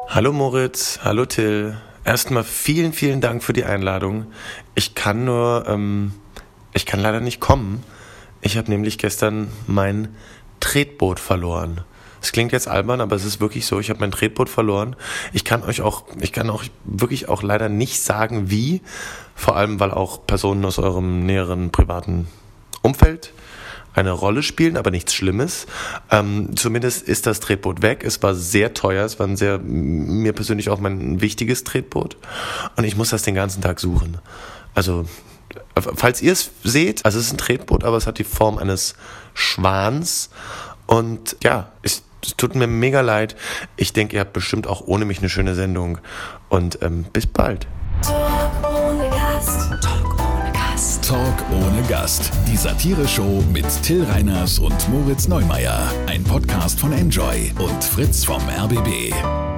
Hallo Moritz, hallo Till. Erstmal vielen, vielen Dank für die Einladung. Ich kann leider nicht kommen. Ich habe nämlich gestern mein Tretboot verloren. Es klingt jetzt albern, aber es ist wirklich so. Ich habe mein Tretboot verloren. Ich kann auch wirklich auch leider nicht sagen, wie. Vor allem, weil auch Personen aus eurem näheren privaten Umfeld eine Rolle spielen, aber nichts Schlimmes. Zumindest ist das Tretboot weg. Es war sehr teuer. Es war mir persönlich auch mein wichtiges Tretboot. Und ich muss das den ganzen Tag suchen. Also, falls ihr es seht, also es ist ein Tretboot, aber es hat die Form eines Schwans. Und ja, es tut mir mega leid. Ich denke, ihr habt bestimmt auch ohne mich eine schöne Sendung. Und bis bald. Talk ohne Gast. Die Satire-Show mit Till Reiners und Moritz Neumeier. Ein Podcast von Enjoy und Fritz vom RBB.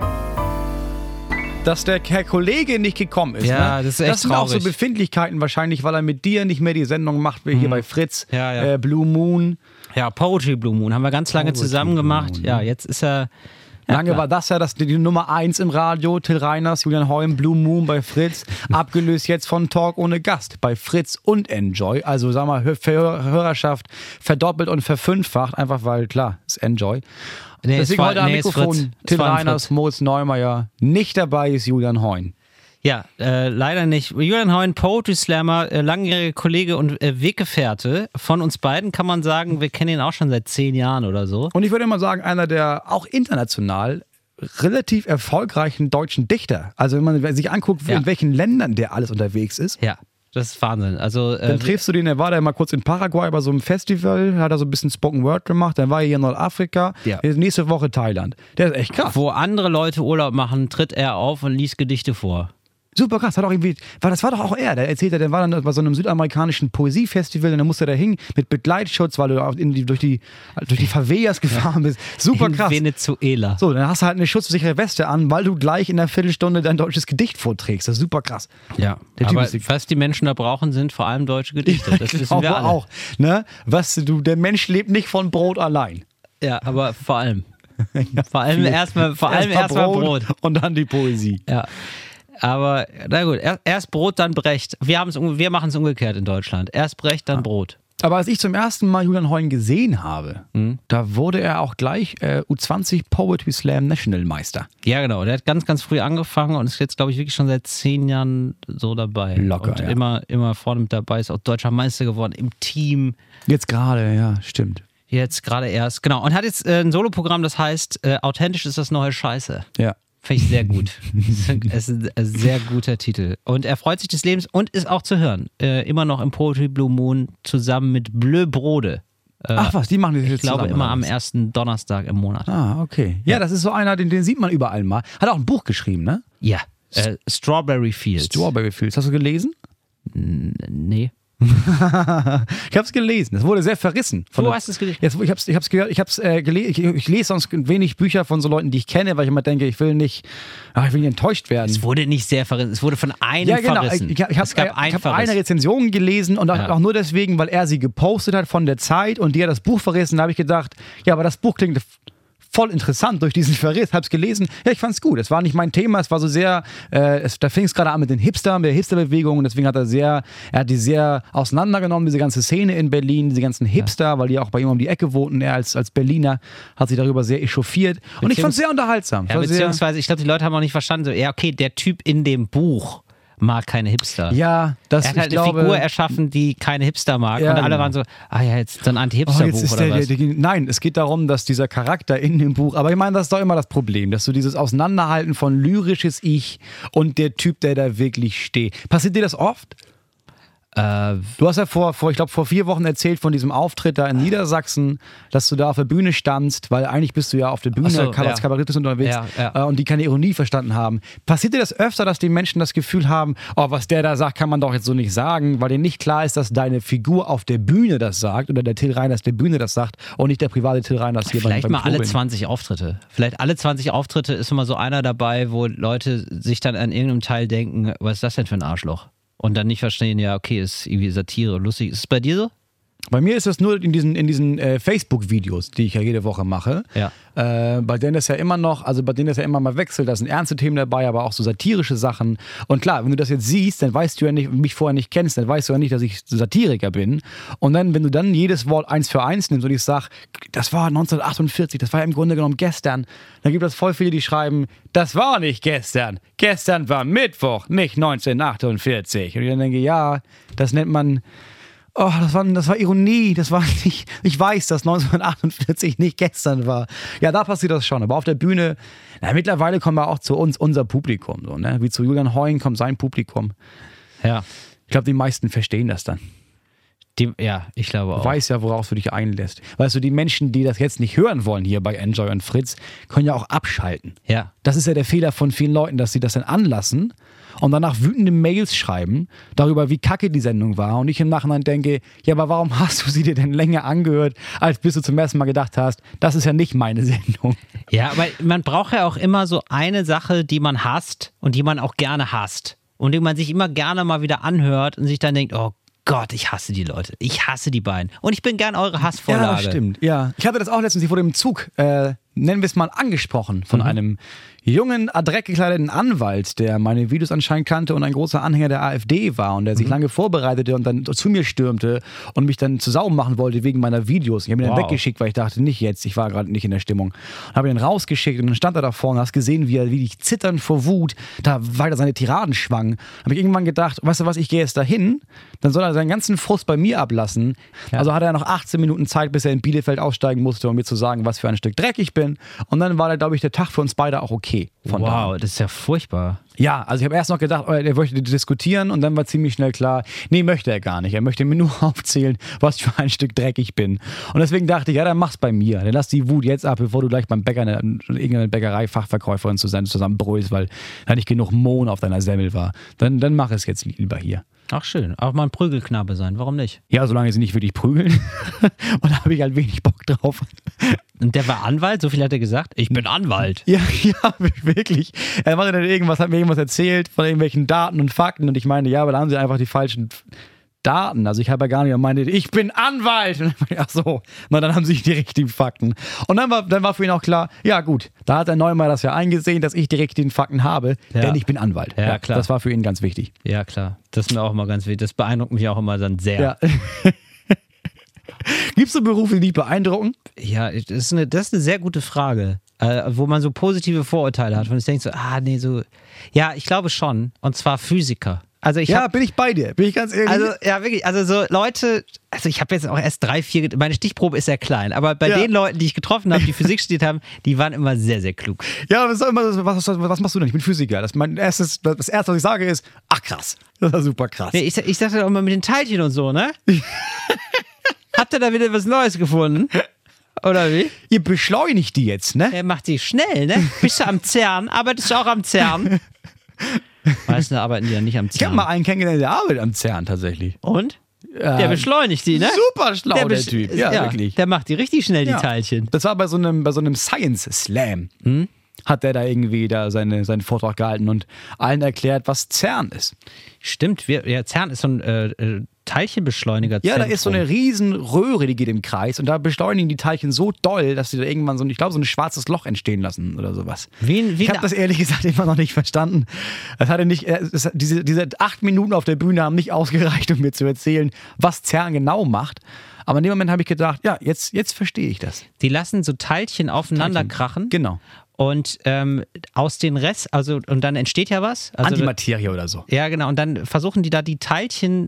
Dass der Herr Kollege nicht gekommen ist. Ja, ne? das ist echt Das sind traurig. auch so Befindlichkeiten wahrscheinlich, weil er mit dir nicht mehr die Sendung macht, wie hier bei Fritz. Ja. Blue Moon. Ja, Poetry Blue Moon haben wir ganz lange Poetry zusammen Blue gemacht. Moon, Ja, jetzt ist er... Lange war das ja die Nummer 1 im Radio. Till Reiners, Julian Holm, Blue Moon bei Fritz. Abgelöst jetzt von Talk ohne Gast bei Fritz und Enjoy. Also sagen wir mal, Hörerschaft verdoppelt und verfünffacht. Einfach weil, klar, ist Enjoy. Deswegen heute am Mikrofon Till Reiners, Moritz Neumeier. Nicht dabei ist Julian Heun. Ja, leider nicht. Julian Heun, Poetry Slammer, langjähriger Kollege und Weggefährte. Von uns beiden kann man sagen, wir kennen ihn auch schon seit 10 Jahren oder so. Und ich würde mal sagen, einer der auch international relativ erfolgreichen deutschen Dichter. Also wenn man sich anguckt, in welchen Ländern der alles unterwegs ist. Ja, das ist Wahnsinn. Also, dann triffst du den, der war da mal kurz in Paraguay bei so einem Festival, hat er so ein bisschen Spoken Word gemacht, dann war er hier in Nordafrika, nächste Woche Thailand. Der ist echt krass. Wo andere Leute Urlaub machen, tritt er auf und liest Gedichte vor. Super krass, das war doch auch er, der erzählt, der war dann bei so einem südamerikanischen Poesiefestival und dann musste er da hin mit Begleitschutz, weil du durch die Favelas gefahren bist. Super krass. In Venezuela. So, dann hast du halt eine schutzsichere Weste an, weil du gleich in einer Viertelstunde dein deutsches Gedicht vorträgst. Das ist super krass. Ja, aber was die Menschen da brauchen, sind vor allem deutsche Gedichte. Das wissen wir alle. Auch, ne? Der Mensch lebt nicht von Brot allein. Ja, aber vor allem. Vor allem erstmal Brot. Und dann die Poesie. Ja. Aber, na gut, erst Brot, dann Brecht. Wir machen es umgekehrt in Deutschland. Erst Brecht, dann Brot. Aber als ich zum ersten Mal Julian Heun gesehen habe, da wurde er auch gleich U20 Poetry Slam National Meister. Ja, genau. Der hat ganz, ganz früh angefangen und ist jetzt, glaube ich, wirklich schon seit 10 Jahren so dabei. Locker, und ja. immer vorne mit dabei, ist auch deutscher Meister geworden im Team. Jetzt gerade, ja, stimmt. Jetzt gerade erst, genau. Und hat jetzt ein Soloprogramm, das heißt, authentisch ist das neue Scheiße. Ja. Finde ich sehr gut. Es ist ein sehr guter Titel. Und er freut sich des Lebens und ist auch zu hören. Immer noch im Poetry Blue Moon zusammen mit Bleu Brode. Ach was, die machen das jetzt Ich glaube zusammen, immer oder am was? ersten Donnerstag im Monat. Ah, okay. Ja, das ist so einer, den sieht man überall mal. Hat auch ein Buch geschrieben, ne? Ja. Strawberry Fields. Strawberry Fields. Hast du gelesen? Nee. Ich habe es gelesen. Es wurde sehr verrissen. Wo hast du es gelesen? Ich lese sonst wenig Bücher von so Leuten, die ich kenne, weil ich immer denke, ich will nicht enttäuscht werden. Es wurde nicht sehr verrissen. Es wurde von einem verrissen. Ich habe eine Rezension gelesen und auch nur deswegen, weil er sie gepostet hat von der Zeit und die hat das Buch verrissen. Da habe ich gedacht, ja, aber das Buch klingt voll interessant durch diesen Verriss. Hab's gelesen. Ja, ich fand's gut. Es war nicht mein Thema. Es war so sehr, da fing es gerade an mit den Hipstern, mit der Hipsterbewegung und deswegen hat er hat die sehr auseinandergenommen, diese ganze Szene in Berlin, diese ganzen Hipster, weil die auch bei ihm um die Ecke wohnten. Er als Berliner hat sich darüber sehr echauffiert und ich fand's sehr unterhaltsam. Ja, beziehungsweise, ich glaube, die Leute haben auch nicht verstanden, so, ja, okay, der Typ in dem Buch mag keine Hipster. Ja, er hat halt eine Figur erschaffen, die keine Hipster mag. Ja, und alle waren so, jetzt so ein Anti-Hipster-Buch oder was? Nein, es geht darum, dass dieser Charakter in dem Buch, aber ich meine, das ist doch immer das Problem, dass du dieses Auseinanderhalten von lyrisches Ich und der Typ, der da wirklich steht. Passiert dir das oft? Du hast ja vor 4 Wochen erzählt von diesem Auftritt da in Niedersachsen, dass du da auf der Bühne standst, weil eigentlich bist du ja auf der Bühne als Kabarettist unterwegs und die keine Ironie verstanden haben. Passiert dir das öfter, dass die Menschen das Gefühl haben, was der da sagt, kann man doch jetzt so nicht sagen, weil denen nicht klar ist, dass deine Figur auf der Bühne das sagt oder der Till Reiners der Bühne das sagt und nicht der private Till Reiners hier Vielleicht beim mal Probeln. alle 20 Auftritte. Vielleicht alle 20 Auftritte ist immer so einer dabei, wo Leute sich dann an irgendeinem Teil denken, was ist das denn für ein Arschloch? Und dann nicht verstehen, ja, okay, ist irgendwie Satire lustig. Ist es bei dir so? Bei mir ist das nur in diesen Facebook-Videos, die ich ja jede Woche mache. Ja. Bei denen ist ja immer noch, also bei denen ist ja immer mal wechselt, da sind ernste Themen dabei, aber auch so satirische Sachen. Und klar, wenn du das jetzt siehst, dann weißt du ja nicht, mich vorher nicht kennst, dann weißt du ja nicht, dass ich Satiriker bin. Und dann, wenn du dann jedes Wort 1 für 1 nimmst und ich sag, das war 1948, das war ja im Grunde genommen gestern, dann gibt es voll viele, die schreiben, das war nicht gestern. Gestern war Mittwoch, nicht 1948. Und ich dann denke, ja, das nennt man... Oh, das war Ironie, das war nicht, ich weiß, dass 1948 nicht gestern war. Ja, da passiert das schon, aber auf der Bühne, mittlerweile kommen wir auch zu uns, unser Publikum, so, ne? Wie zu Julian Hoyen kommt sein Publikum. Ja. Ich glaube, die meisten verstehen das dann. Ich glaube auch. Du weißt ja, worauf du dich einlässt. Weißt du, die Menschen, die das jetzt nicht hören wollen hier bei Enjoy und Fritz, können ja auch abschalten. Ja. Das ist ja der Fehler von vielen Leuten, dass sie das dann anlassen und danach wütende Mails schreiben darüber, wie kacke die Sendung war. Und ich im Nachhinein denke, ja, aber warum hast du sie dir denn länger angehört, als bis du zum ersten Mal gedacht hast, das ist ja nicht meine Sendung. Ja, aber man braucht ja auch immer so eine Sache, die man hasst und die man auch gerne hasst. Und die man sich immer gerne mal wieder anhört und sich dann denkt, oh Gott, ich hasse die Leute. Ich hasse die beiden. Und ich bin gern eure Hassvorlage. Ja, das stimmt. Ja. Ich hatte das auch letztens, ich wurde im Zug, nennen wir es mal, angesprochen von einem jungen, adrett gekleideten Anwalt, der meine Videos anscheinend kannte und ein großer Anhänger der AfD war und der sich lange vorbereitete und dann zu mir stürmte und mich dann zu Sau machen wollte wegen meiner Videos. Ich habe ihn dann weggeschickt, weil ich dachte, nicht jetzt, ich war gerade nicht in der Stimmung. Habe ihn dann rausgeschickt und dann stand er da vorne, hast gesehen, wie ich zitternd vor Wut, da weiter seine Tiraden schwang. Habe ich irgendwann gedacht, weißt du was, ich gehe jetzt dahin, dann soll er seinen ganzen Frust bei mir ablassen. Ja. Also hatte er noch 18 Minuten Zeit, bis er in Bielefeld aussteigen musste, um mir zu sagen, was für ein Stück Dreck ich bin. Und dann war, glaube ich, der Tag für uns beide auch okay. Wow, das ist ja furchtbar. Ja, also ich habe erst noch gedacht, er wollte diskutieren und dann war ziemlich schnell klar, nee, möchte er gar nicht. Er möchte mir nur aufzählen, was für ein Stück Dreck ich bin. Und deswegen dachte ich, ja, dann mach's bei mir. Dann lass die Wut jetzt ab, bevor du gleich beim Bäcker irgendeine Bäckerei-Fachverkäuferin zusammenbrüllst, weil da nicht genug Mohn auf deiner Semmel war. Dann mach es jetzt lieber hier. Ach schön, auch mal ein Prügelknabe sein, warum nicht? Ja, solange sie nicht wirklich prügeln. Und da habe ich halt wenig Bock drauf. Und der war Anwalt, so viel hat er gesagt? Ich bin Anwalt. Ja, wirklich. Er hat mir irgendwas erzählt von irgendwelchen Daten und Fakten und ich meinte, ja, aber da haben sie einfach die falschen Daten. Also ich habe ja gar nicht gemeint, ich bin Anwalt. Und dann meinte ich, ach so, na dann haben sie die richtigen Fakten. Und dann war für ihn auch klar, ja gut, da hat der Neumeier das ja eingesehen, dass ich die richtigen Fakten habe, denn ich bin Anwalt. Ja, klar. Das war für ihn ganz wichtig. Ja, klar. Das ist mir auch immer ganz wichtig. Das beeindruckt mich auch immer dann sehr. Ja. Gibt es so Berufe, die dich beeindrucken? Ja, das ist eine sehr gute Frage, wo man so positive Vorurteile hat. Und ich denke so, ja, ich glaube schon. Und zwar Physiker. Also bin ich bei dir, bin ich ganz ehrlich. Also, ja, wirklich, also so Leute, also ich habe jetzt auch erst 3, meine Stichprobe ist sehr klein, aber bei den Leuten, die ich getroffen habe, die Physik studiert haben, die waren immer sehr, sehr klug. Ja, aber was machst du denn? Ich bin Physiker. Das Erste, was ich sage, ist, ach krass, das war super krass. Nee, ich sage auch immer mit den Teilchen und so, ne? Habt ihr da wieder was Neues gefunden? Oder wie? Ihr beschleunigt die jetzt, ne? Er macht die schnell, ne? Bist du am CERN? Arbeitest du auch am CERN? Meistens arbeiten die ja nicht am CERN. Ich habe mal einen kennengelernt, der arbeitet am CERN tatsächlich. Und? Der beschleunigt die, ne? Super schlau, der Typ. Ja, wirklich. Der macht die richtig schnell, die Teilchen. Das war bei so einem Science Slam. Hat der da irgendwie seinen Vortrag gehalten und allen erklärt, was CERN ist. Stimmt, CERN ist so ein Teilchenbeschleuniger. Ja, da ist so eine riesen Röhre, die geht im Kreis und da beschleunigen die Teilchen so doll, dass sie da irgendwann so ein schwarzes Loch entstehen lassen oder sowas. Ich habe das ehrlich gesagt immer noch nicht verstanden. Diese 8 Minuten auf der Bühne haben nicht ausgereicht, um mir zu erzählen, was CERN genau macht. Aber in dem Moment habe ich gedacht, ja, jetzt verstehe ich das. Die lassen so Teilchen aufeinander krachen. Genau. Und aus den Rest, und dann entsteht ja was. Also, Antimaterie oder so. Ja, genau. Und dann versuchen die da die Teilchen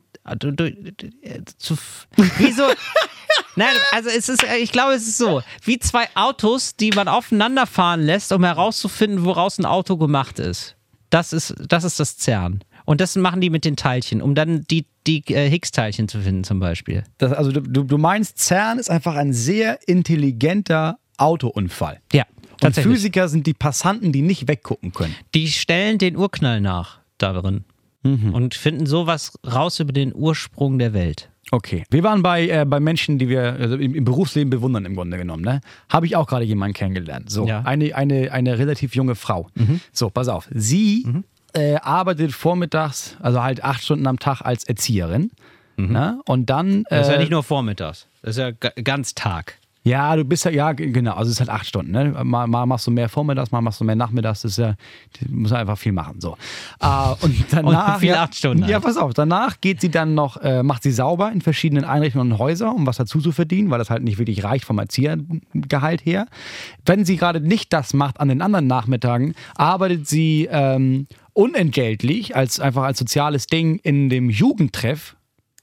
zu. Wieso? Nein, also ich glaube, es ist so, wie 2 Autos, die man aufeinander fahren lässt, um herauszufinden, woraus ein Auto gemacht ist. Das ist das CERN. Und das machen die mit den Teilchen, um dann die Higgs-Teilchen zu finden zum Beispiel. Also du meinst, CERN ist einfach ein sehr intelligenter Autounfall. Ja. Und Physiker sind die Passanten, die nicht weggucken können. Die stellen den Urknall nach darin und finden sowas raus über den Ursprung der Welt. Okay. Wir waren bei Menschen, die wir im Berufsleben bewundern im Grunde genommen. Ne? Habe ich auch gerade jemanden kennengelernt. So, ja. Eine relativ junge Frau. So, pass auf. Sie arbeitet vormittags, also halt 8 Stunden am Tag als Erzieherin. Ne? Und dann. Das ist ja nicht nur vormittags, das ist ja ganz Tag. Ja, du bist ja, genau, also es ist halt 8 Stunden. Ne? Mal machst du mehr vormittags, mal machst du mehr nachmittags. Das ist ja, du musst einfach viel machen. So. Und danach. Und viel 8 Stunden. Ja, pass auf, danach geht sie dann noch, macht sie sauber in verschiedenen Einrichtungen und Häusern, um was dazu zu verdienen, weil das halt nicht wirklich reicht vom Erziehergehalt her. Wenn sie gerade nicht das macht an den anderen Nachmittagen, arbeitet sie unentgeltlich, einfach als soziales Ding in dem Jugendtreff.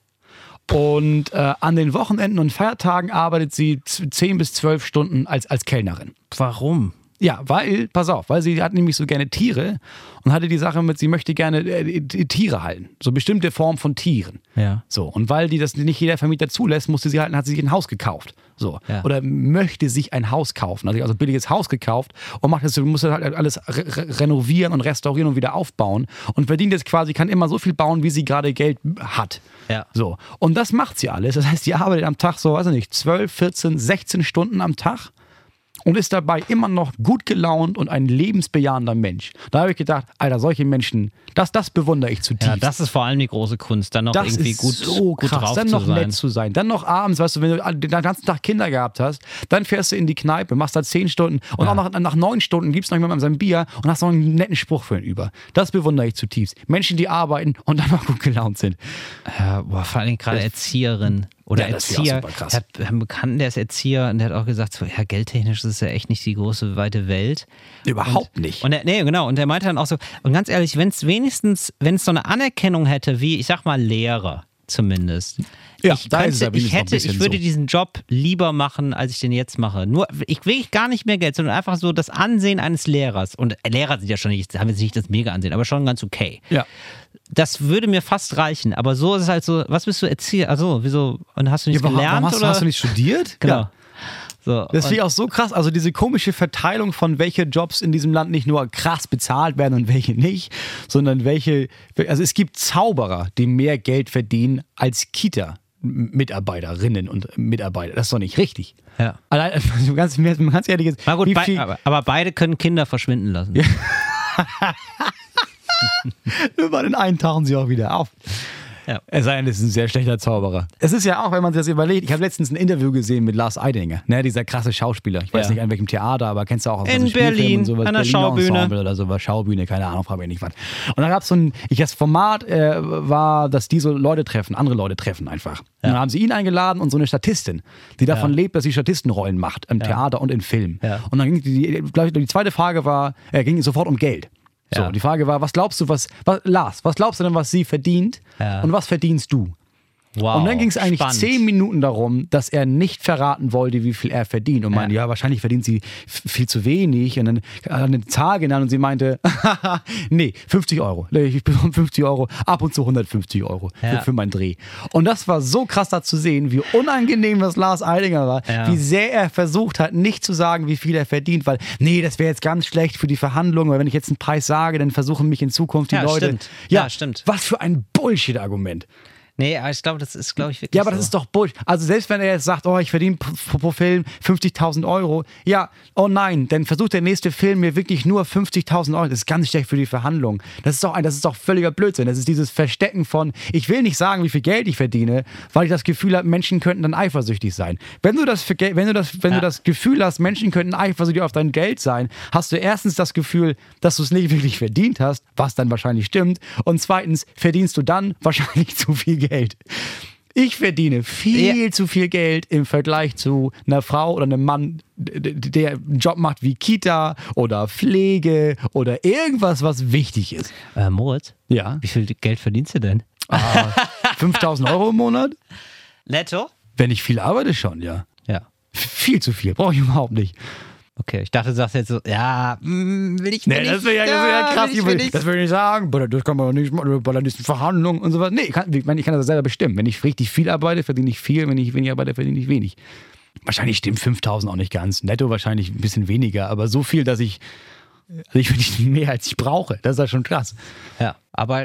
Und an den Wochenenden und Feiertagen arbeitet sie 10 bis 12 Stunden als Kellnerin. Warum? Ja, weil sie hat nämlich so gerne Tiere und hatte die Sache mit, sie möchte gerne Tiere halten. So bestimmte Formen von Tieren. Ja. So, und weil die das nicht jeder Vermieter zulässt, hat sie sich ein Haus gekauft. So. Ja. Oder möchte sich ein Haus kaufen. Also ein billiges Haus gekauft und muss das halt alles renovieren und restaurieren und wieder aufbauen. Und verdient jetzt quasi, kann immer so viel bauen, wie sie gerade Geld hat. Ja. So. Und das macht sie alles. Das heißt, sie arbeitet am Tag so, weiß ich nicht, 12, 14, 16 Stunden am Tag. Und ist dabei immer noch gut gelaunt und ein lebensbejahender Mensch. Da habe ich gedacht, Alter, solche Menschen, das bewundere ich zutiefst. Ja, das ist vor allem die große Kunst, dann noch das irgendwie ist gut, so gut krass. drauf Dann zu noch sein. nett zu sein. Dann noch abends, weißt du, wenn du den ganzen Tag Kinder gehabt hast, dann fährst du in die Kneipe, machst da 10 Stunden und auch nach 9 Stunden gibst du noch jemandem sein Bier und hast noch einen netten Spruch für ihn über. Das bewundere ich zutiefst. Menschen, die arbeiten und dann noch gut gelaunt sind. Ja, vor allem gerade Erzieherin. Oder Ja, das ist Erzieher. auch super krass. Ich habe einen Bekannten, der ist Erzieher und der hat auch gesagt, so, ja, geldtechnisch ist es ja echt nicht die große, weite Welt. Überhaupt nicht. Und genau, und der meinte dann auch so, und ganz ehrlich, wenn es so eine Anerkennung hätte, wie, ich sag mal, Lehrer zumindest. Ja, ich da ist es aber wenigstens noch ein bisschen würde so. diesen Job lieber machen, als ich den jetzt mache. Nur, ich will gar nicht mehr Geld, sondern einfach so das Ansehen eines Lehrers. Und Lehrer sind ja schon nicht, haben jetzt nicht das mega Ansehen, aber schon ganz okay. Ja. Das würde mir fast reichen, aber so ist es halt so, was bist du Erzieher? Also, wieso? Und hast du nicht gelernt? Warum oder? hast du nicht studiert? Genau. Ja. So, Das finde ich auch so krass. Also diese komische Verteilung von welche Jobs in diesem Land nicht nur krass bezahlt werden und welche nicht, sondern also es gibt Zauberer, die mehr Geld verdienen als Kita-Mitarbeiterinnen und Mitarbeiter. Das ist doch nicht richtig. ja. Allein, also ganz ehrlich jetzt, Na gut, wie viel, aber beide können Kinder verschwinden lassen. Ja. über den einen tauchen sie auch wieder auf. Ja. Es sei denn, es ist ein sehr schlechter Zauberer. Es ist ja auch, wenn man sich das überlegt, ich habe letztens ein Interview gesehen mit Lars Eidinger, ne, dieser krasse Schauspieler. Ich weiß nicht an welchem Theater, aber kennst du auch aus In Berlin, und sowas, an der Berliner Schaubühne. Ensemble oder sowas, Schaubühne, keine Ahnung, frage mich nicht was. Und da gab es das Format war, dass die so Leute treffen, andere Leute treffen einfach. Und dann haben sie ihn eingeladen und so eine Statistin, die davon lebt, dass sie Statistenrollen macht im Theater und in Film. Ja. Und dann ging die zweite Frage ging sofort um Geld. So, Ja. die Frage war, was glaubst du, Lars, was glaubst du denn, was sie verdient und was verdienst du? Wow, Und dann ging es eigentlich spannend. 10 Minuten darum, dass er nicht verraten wollte, wie viel er verdient. Und meinte, ja, wahrscheinlich verdient sie viel zu wenig. Und dann hat er eine Zahl genannt und sie meinte, nee, 50 Euro. Ich bekomme 50 Euro, ab und zu 150 Euro für meinen Dreh. Und das war so krass da zu sehen, wie unangenehm das Lars Eidinger war, wie sehr er versucht hat, nicht zu sagen, wie viel er verdient, weil, nee, das wäre jetzt ganz schlecht für die Verhandlungen, weil wenn ich jetzt einen Preis sage, dann versuchen mich in Zukunft die Leute... Stimmt. Ja, Ja, stimmt. Was für ein Bullshit-Argument. Nee, aber ich glaube, das ist, wirklich Ja, aber so. das ist doch Bullshit. Also selbst wenn er jetzt sagt, oh, ich verdiene pro Film 50.000 Euro. Ja, oh nein, dann versucht der nächste Film mir wirklich nur 50.000 Euro. Das ist ganz schlecht für die Verhandlung. Das ist doch völliger Blödsinn. Das ist dieses Verstecken von, ich will nicht sagen, wie viel Geld ich verdiene, weil ich das Gefühl habe, Menschen könnten dann eifersüchtig sein. Wenn du das Gefühl hast, Menschen könnten eifersüchtig auf dein Geld sein, hast du erstens das Gefühl, dass du es nicht wirklich verdient hast, was dann wahrscheinlich stimmt. Und zweitens verdienst du dann wahrscheinlich zu viel Geld. Ich verdiene viel zu viel Geld im Vergleich zu einer Frau oder einem Mann, der einen Job macht wie Kita oder Pflege oder irgendwas, was wichtig ist. Moritz, Ja. wie viel Geld verdienst du denn? 5.000 Euro im Monat? Netto? Wenn ich viel arbeite, schon, ja. Ja. Viel zu viel, brauche ich überhaupt nicht. Okay, ich dachte, du sagst jetzt so, ja, will ich Nee, das wäre ja krass. Das würde ich sagen. Das kann man doch nicht machen. Bei der nächsten Verhandlung und sowas. Nee, ich kann das selber bestimmen. Wenn ich richtig viel arbeite, verdiene ich viel. Wenn ich wenig arbeite, verdiene ich wenig. Wahrscheinlich stimmt 5.000 auch nicht ganz. Netto wahrscheinlich ein bisschen weniger. Aber so viel, dass ich verdiene mehr, als ich brauche. Das ist ja schon krass. Ja, aber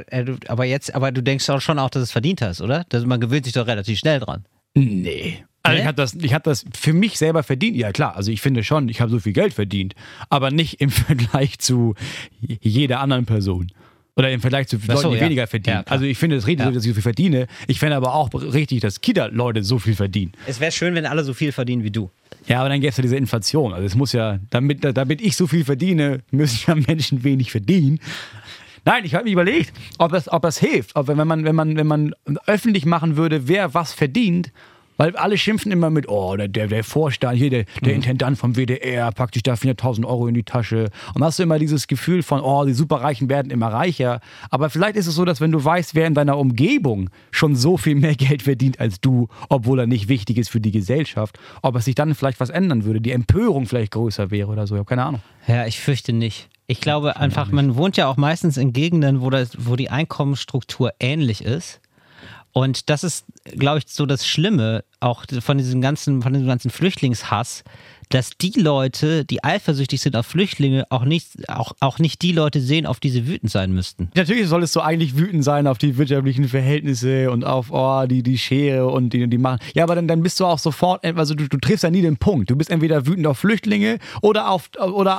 du denkst auch schon, dass du es verdient hast, oder? Man gewöhnt sich doch relativ schnell dran. Nee. Also ich hab das für mich selber verdient. Ja klar, also ich finde schon, ich habe so viel Geld verdient. Aber nicht im Vergleich zu jeder anderen Person. Oder im Vergleich zu Leuten, die weniger verdienen. Ja, also ich finde es richtig, dass ich so viel verdiene. Ich fände aber auch richtig, dass Kita-Leute so viel verdienen. Es wäre schön, wenn alle so viel verdienen wie du. Ja, aber dann gäbe es ja diese Inflation. Also es muss ja, damit ich so viel verdiene, müssen ja Menschen wenig verdienen. Nein, ich habe mir überlegt, ob das hilft. Ob wenn man öffentlich machen würde, wer was verdient, weil alle schimpfen immer mit, der Vorstand, hier der Intendant vom WDR packt sich da 400.000 Euro in die Tasche. Und hast du immer dieses Gefühl von, die Superreichen werden immer reicher. Aber vielleicht ist es so, dass wenn du weißt, wer in deiner Umgebung schon so viel mehr Geld verdient als du, obwohl er nicht wichtig ist für die Gesellschaft, ob es sich dann vielleicht was ändern würde, die Empörung vielleicht größer wäre oder so. Ich habe keine Ahnung. Ja, ich fürchte nicht. Ich glaube einfach, man wohnt ja auch meistens in Gegenden, wo die Einkommensstruktur ähnlich ist. Und das ist, glaube ich, so das Schlimme auch von diesem ganzen Flüchtlingshass, dass die Leute, die eifersüchtig sind auf Flüchtlinge, auch nicht die Leute sehen, auf die sie wütend sein müssten. Natürlich solltest du eigentlich wütend sein auf die wirtschaftlichen Verhältnisse und auf die Schere und die machen. Ja, aber dann bist du auch sofort, also du triffst ja nie den Punkt. Du bist entweder wütend auf Flüchtlinge oder auf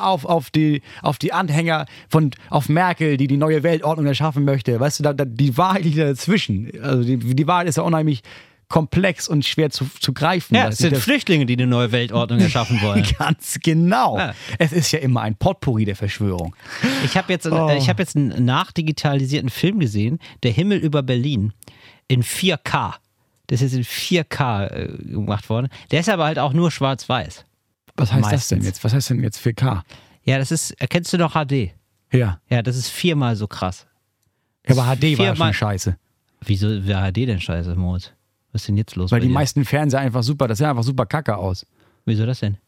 die Anhänger auf Merkel, die neue Weltordnung erschaffen möchte. Weißt du, die Wahrheit liegt dazwischen. Also die Wahrheit ist ja unheimlich komplex und schwer zu greifen. Ja, es sind Flüchtlinge, die eine neue Weltordnung erschaffen wollen. Ganz genau. Ja. Es ist ja immer ein Potpourri der Verschwörung. Ich habe jetzt einen nachdigitalisierten Film gesehen, Der Himmel über Berlin, in 4K. Das ist in 4K gemacht worden. Der ist aber halt auch nur schwarz-weiß. Was heißt das denn jetzt? Was heißt denn jetzt 4K? Ja, erkennst du noch HD? Ja. Ja, das ist 4-mal so krass. Ja, aber HD war ja schon scheiße. Wieso wäre HD denn scheiße, Moritz? Was ist denn jetzt los? Weil die meisten Fernseher einfach super, das sah einfach super kacke aus. Wieso das denn?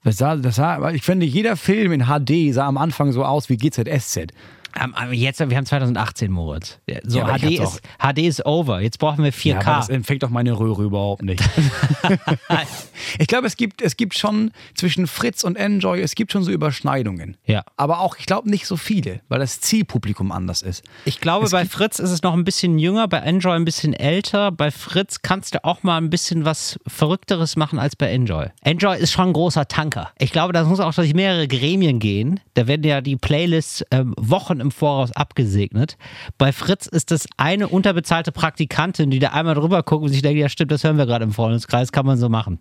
Ich finde, jeder Film in HD sah am Anfang so aus wie GZSZ. Wir haben 2018, Moritz. So, ja, HD ist over. Jetzt brauchen wir 4K. Ja, aber das empfängt doch meine Röhre überhaupt nicht. Ich glaube, es gibt schon zwischen Fritz und Enjoy, es gibt schon so Überschneidungen. Ja. Aber auch, ich glaube, nicht so viele, weil das Zielpublikum anders ist. Ich glaube, bei Fritz ist es noch ein bisschen jünger, bei Enjoy ein bisschen älter. Bei Fritz kannst du auch mal ein bisschen was Verrückteres machen als bei Enjoy. Enjoy ist schon ein großer Tanker. Ich glaube, da muss auch durch mehrere Gremien gehen. Da werden ja die Playlists Wochen im Voraus abgesegnet. Bei Fritz ist das eine unterbezahlte Praktikantin, die da einmal drüber guckt und sich denkt, ja stimmt, das hören wir gerade im Freundeskreis, kann man so machen.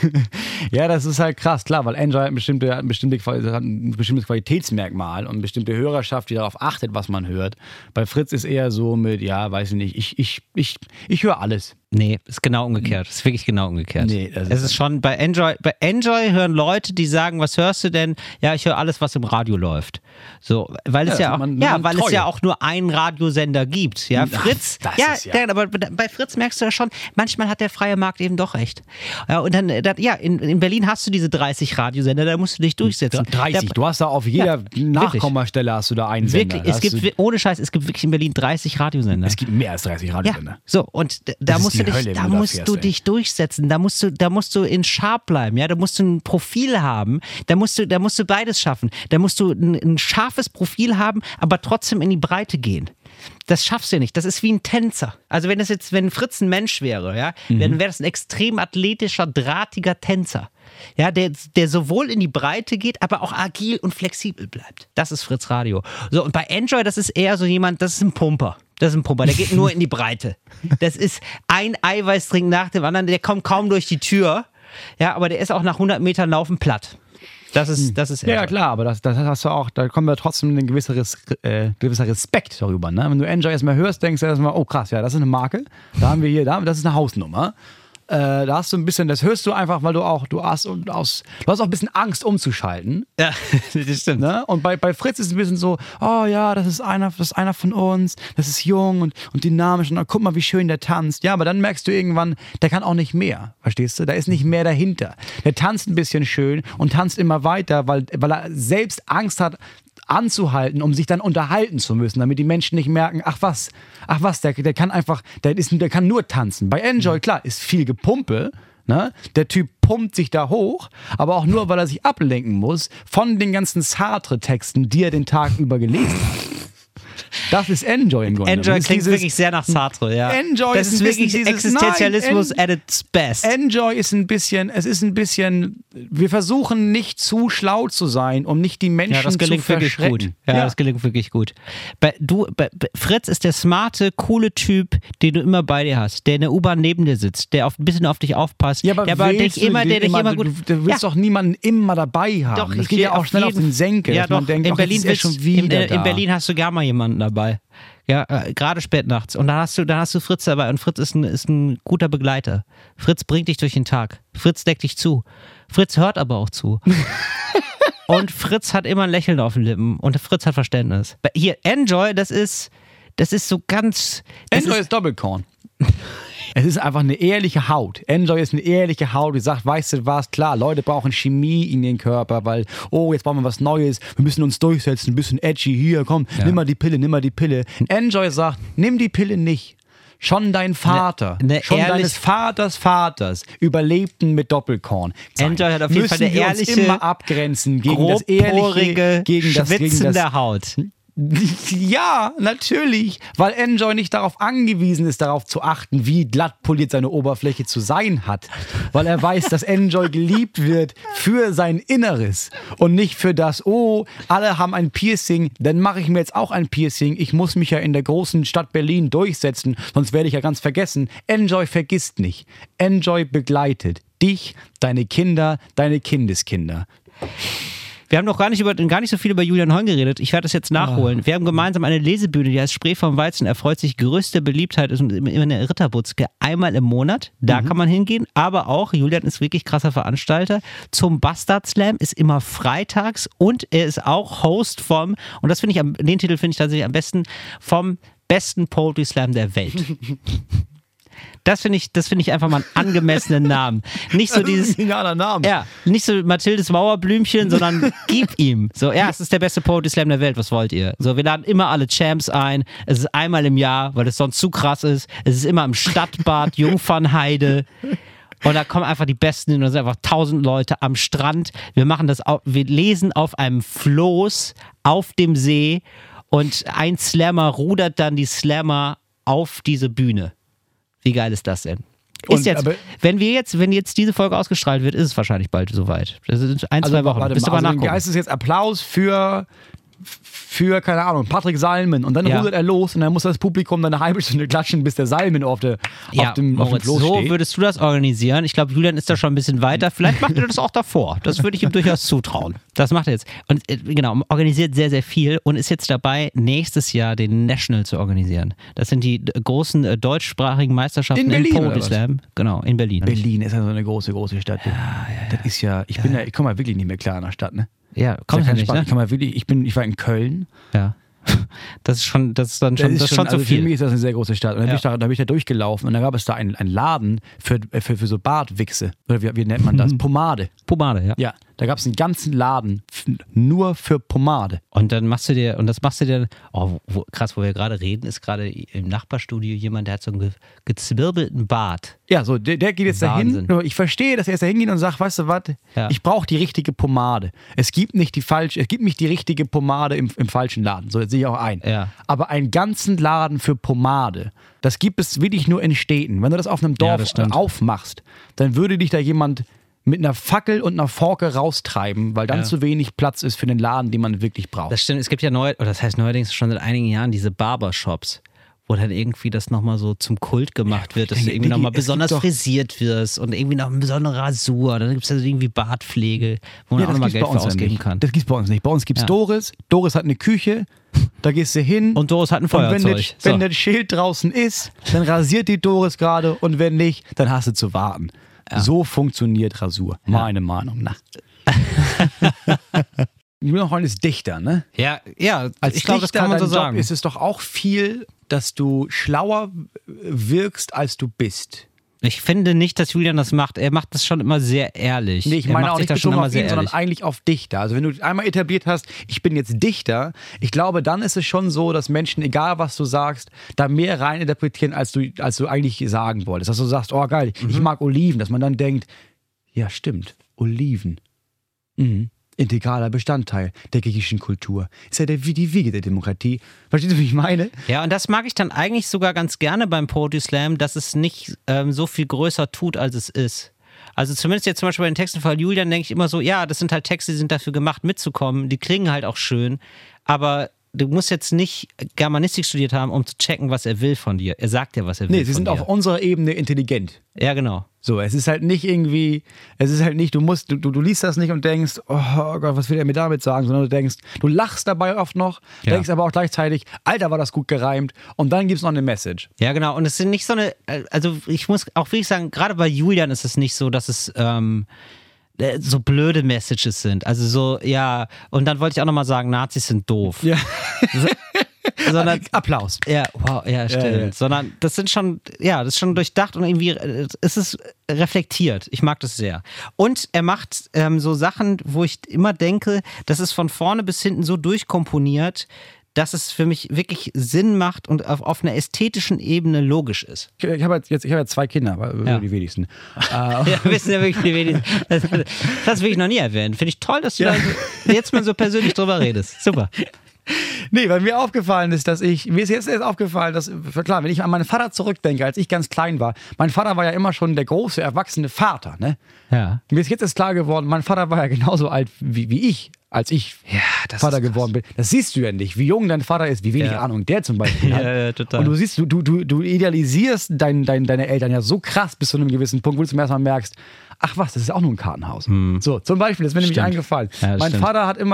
Ja, das ist halt krass, klar, weil Enjoy hat ein bestimmtes Qualitätsmerkmal und eine bestimmte Hörerschaft, die darauf achtet, was man hört. Bei Fritz ist eher so mit, ja, weiß ich nicht, ich höre alles. Nee, ist genau umgekehrt. Ist wirklich genau umgekehrt. Nee, es ist schon bei Enjoy hören Leute, die sagen, was hörst du denn? Ja, ich höre alles, was im Radio läuft. So, weil es es ja auch nur einen Radiosender gibt. Ja, Fritz. Aber bei Fritz merkst du ja schon, manchmal hat der freie Markt eben doch recht. Ja, und dann in Berlin hast du diese 30 Radiosender, da musst du dich durchsetzen. 30, du hast da auf jeder Nachkommastelle hast du da einen Sender. Ohne Scheiß, es gibt wirklich in Berlin 30 Radiosender. Es gibt mehr als 30 Radiosender. Ja, so, und da musst du dich durchsetzen, da musst du in Sharp bleiben, ja, da musst du ein Profil haben, da musst du beides schaffen, da musst du ein scharfes Profil haben, aber trotzdem in die Breite gehen. Das schaffst du nicht, das ist wie ein Tänzer. Also wenn Fritz ein Mensch wäre, ja, dann wäre das ein extrem athletischer, drahtiger Tänzer. Ja, der sowohl in die Breite geht, aber auch agil und flexibel bleibt. Das ist Fritz Radio. So, und bei Enjoy, das ist eher so jemand, das ist ein Pumper, der geht nur in die Breite. Das ist ein Eiweißdrink nach dem anderen, der kommt kaum durch die Tür. Ja, aber der ist auch nach 100 Metern Laufen platt. Das ist ja klar, aber das hast du auch, da kommen wir trotzdem ein gewisser Respekt darüber. Ne? Wenn du Enjoy erstmal hörst, denkst du erstmal, oh krass, ja, das ist eine Marke. Da haben wir hier, das ist eine Hausnummer. Da hast du ein bisschen, das hörst du einfach, weil du hast auch ein bisschen Angst umzuschalten. Ja, das stimmt. Ne? Und bei Fritz ist es ein bisschen so, oh ja, das ist einer von uns, das ist jung und dynamisch und guck mal, wie schön der tanzt. Ja, aber dann merkst du irgendwann, der kann auch nicht mehr, verstehst du? Da ist nicht mehr dahinter. Der tanzt ein bisschen schön und tanzt immer weiter, weil er selbst Angst hat, anzuhalten, um sich dann unterhalten zu müssen, damit die Menschen nicht merken, ach was, der kann einfach, der kann nur tanzen. Bei Enjoy, klar, ist viel Gepumpe, ne? Der Typ pumpt sich da hoch, aber auch nur, weil er sich ablenken muss von den ganzen Sartre-Texten, die er den Tag über gelesen hat. Das ist Enjoy im Grunde. Enjoy klingt wirklich sehr nach Sartre, ja. Enjoy das ist wirklich Existenzialismus at its best. Enjoy ist ein bisschen, wir versuchen nicht zu schlau zu sein, um nicht die Menschen zu verschrecken. Gut. Ja, das gelingt wirklich gut. Fritz ist der smarte, coole Typ, den du immer bei dir hast, der in der U-Bahn neben dir sitzt, der ein bisschen auf dich aufpasst, ja, aber der dich immer gut... Du willst doch niemanden immer dabei haben. Doch, das geht ja auch schnell auf den Senkel, ja, dass man denkt, in Berlin ist schon wieder in Berlin hast du gar mal jemanden dabei. Ja, gerade spät nachts. Und dann hast du Fritz dabei und Fritz ist ein guter Begleiter. Fritz bringt dich durch den Tag. Fritz deckt dich zu. Fritz hört aber auch zu. Und Fritz hat immer ein Lächeln auf den Lippen und Fritz hat Verständnis. Hier, Enjoy, das ist so ganz... Enjoy ist Doppelkorn. Es ist einfach eine ehrliche Haut. Enjoy ist eine ehrliche Haut, die sagt, weißt du was, klar, Leute brauchen Chemie in den Körper, weil, jetzt brauchen wir was Neues, wir müssen uns durchsetzen, ein bisschen edgy, hier, komm, nimm mal die Pille. Enjoy sagt, nimm die Pille nicht. Schon dein Vater, deines Vaters überlebten mit Doppelkorn. Enjoy hat auf jeden Fall eine ehrliche, uns immer abgrenzen gegen das ehrliche, gegen das schwitzende Haut. Ja, natürlich, weil Enjoy nicht darauf angewiesen ist, darauf zu achten, wie glatt poliert seine Oberfläche zu sein hat, weil er weiß, dass Enjoy geliebt wird für sein Inneres und nicht für das, alle haben ein Piercing, dann mache ich mir jetzt auch ein Piercing, ich muss mich ja in der großen Stadt Berlin durchsetzen, sonst werde ich ja ganz vergessen. Enjoy vergisst nicht, Enjoy begleitet dich, deine Kinder, deine Kindeskinder. Wir haben noch gar nicht so viel über Julian Holm geredet. Ich werde das jetzt nachholen. Wir haben gemeinsam eine Lesebühne, die heißt Spree vom Weizen, erfreut sich größte Beliebtheit, ist immer eine Ritterbutzke, einmal im Monat. Da kann man hingehen. Aber auch, Julian ist wirklich krasser Veranstalter, zum Bastard Slam, ist immer freitags und er ist auch Host und das finde ich, den Titel finde ich tatsächlich am besten, vom besten Poetry Slam der Welt. Das finde ich einfach mal einen angemessenen Namen. Nicht so dieses. Das ist ein genialer Name. Ja, nicht so Mathildes Mauerblümchen, sondern gib ihm. So, es ist der beste Poetry Slam der Welt, was wollt ihr? So, wir laden immer alle Champs ein. Es ist einmal im Jahr, weil es sonst zu krass ist. Es ist immer im Stadtbad, Jungfernheide. Und da kommen einfach die Besten hin und es sind einfach 1000 Leute am Strand. Wir lesen auf einem Floß auf dem See und ein Slammer rudert dann die Slammer auf diese Bühne. Wie geil ist das denn? Wenn jetzt diese Folge ausgestrahlt wird, ist es wahrscheinlich bald soweit. Das sind 2 Wochen. Bist du mal nachgucken. Heißt es jetzt Applaus für, keine Ahnung, Patrick Salmen und dann rudert er los und dann muss das Publikum dann eine halbe Stunde klatschen, bis der Salmen auf dem Floß so steht. Würdest du das organisieren? Ich glaube, Julian ist da schon ein bisschen weiter. Vielleicht macht er das auch davor. Das würde ich ihm durchaus zutrauen. Das macht er jetzt. Und genau, organisiert sehr, sehr viel und ist jetzt dabei, nächstes Jahr den National zu organisieren. Das sind die großen deutschsprachigen Meisterschaften in Poetry Slam. Genau, in Berlin. Berlin ist ja so eine große, große Stadt. Das ist ich komme ja wirklich nicht mehr klar in der Stadt, ne? Ja, kommt ja nicht, ne? Ich war in Köln. Ja. Das ist schon zu viel. Für mich ist das eine sehr große Stadt. Und dann bin ich da durchgelaufen und dann gab es da einen Laden für so Bartwichse. Oder wie nennt man das? Pomade. Pomade, ja. Ja, da gab es einen ganzen Laden nur für Pomade. Und dann machst du dir, krass, wo wir gerade reden, ist gerade im Nachbarstudio jemand, der hat so einen gezwirbelten Bart. Ja, so, der geht jetzt dahin. Ich verstehe, dass er jetzt dahin geht und sagt, weißt du was, ich brauche die richtige Pomade. Es gibt nicht die richtige Pomade im falschen Laden. So, jetzt sehe ich auch ein. Ja. Aber einen ganzen Laden für Pomade, das gibt es wirklich nur in Städten. Wenn du das auf einem Dorf aufmachst, dann würde dich da jemand mit einer Fackel und einer Forke raustreiben, weil dann zu wenig Platz ist für den Laden, den man wirklich braucht. Das stimmt, es gibt ja neuerdings schon seit einigen Jahren diese Barbershops, wo dann irgendwie das nochmal so zum Kult gemacht wird, dass du irgendwie nochmal besonders frisiert wirst und irgendwie noch eine besondere Rasur. Dann gibt es also irgendwie Bartpflege, wo man auch nochmal Geld für ausgeben kann. Das gibt es bei uns nicht. Bei uns gibt es Doris. Doris hat eine Küche, da gehst du hin. Und Doris hat ein Feuerzeug. Und wenn das Schild draußen ist, dann rasiert die Doris gerade und wenn nicht, dann hast du zu warten. Ja. So funktioniert Rasur, meine Meinung nach. Julian Holm ist Dichter, ne? Ja, ich glaube, das kann man so sagen. Ist es doch auch viel, dass du schlauer wirkst, als du bist. Ich finde nicht, dass Julian das macht. Er macht das schon immer sehr ehrlich. Nee, ich meine auch nicht bezogen auf ihn, sondern eigentlich auf Dichter. Also wenn du einmal etabliert hast, ich bin jetzt Dichter, ich glaube, dann ist es schon so, dass Menschen, egal was du sagst, da mehr reininterpretieren, als du eigentlich sagen wolltest. Dass du sagst, oh geil, ich mag Oliven. Dass man dann denkt, ja stimmt, Oliven. Mhm. integraler Bestandteil der griechischen Kultur. Ist ja die Wiege der Demokratie. Verstehst du, wie ich meine? Ja, und das mag ich dann eigentlich sogar ganz gerne beim Poetry Slam, dass es nicht so viel größer tut, als es ist. Also zumindest jetzt zum Beispiel bei den Texten von Julian denke ich immer so, ja, das sind halt Texte, die sind dafür gemacht, mitzukommen. Die klingen halt auch schön, aber du musst jetzt nicht Germanistik studiert haben, um zu checken, was er will von dir. Er sagt ja, was er will. Nee, sie sind auf unserer Ebene intelligent. Ja, genau. So, es ist halt nicht irgendwie, du liest das nicht und denkst, oh Gott, was will er mir damit sagen, sondern du denkst, du lachst dabei oft noch, denkst aber auch gleichzeitig, Alter, war das gut gereimt und dann gibt es noch eine Message. Ja, genau. Und es sind nicht so eine, also ich muss auch wirklich sagen, gerade bei Julian ist es nicht so, dass es so blöde Messages sind. Also so, ja, und dann wollte ich auch nochmal sagen, Nazis sind doof. Ja. Sondern, Applaus. Ja, wow, ja, stimmt. Ja. Sondern das sind schon, ja, das ist schon durchdacht und irgendwie ist es reflektiert. Ich mag das sehr. Und er macht so Sachen, wo ich immer denke, das ist von vorne bis hinten so durchkomponiert, dass es für mich wirklich Sinn macht und auf einer ästhetischen Ebene logisch ist. Ich habe jetzt 2 Kinder, aber die wenigsten. Ja, wissen ja wirklich die wenigsten. Das will ich noch nie erwähnen. Finde ich toll, dass du da jetzt mal so persönlich drüber redest. Super. Nee, weil mir aufgefallen ist, mir ist jetzt erst aufgefallen, dass, klar, wenn ich an meinen Vater zurückdenke, als ich ganz klein war, mein Vater war ja immer schon der große, erwachsene Vater, ne? Ja. Mir ist jetzt erst klar geworden, mein Vater war ja genauso alt wie ich, als ich Vater geworden bin. Das siehst du ja nicht, wie jung dein Vater ist, wie wenig Ahnung der zum Beispiel hat. Ja, total. Und du siehst, du idealisierst deine Eltern ja so krass bis zu einem gewissen Punkt, wo du zum ersten Mal merkst, ach was, das ist ja auch nur ein Kartenhaus. So, zum Beispiel, das ist mir nämlich eingefallen. Ja, mein Vater hat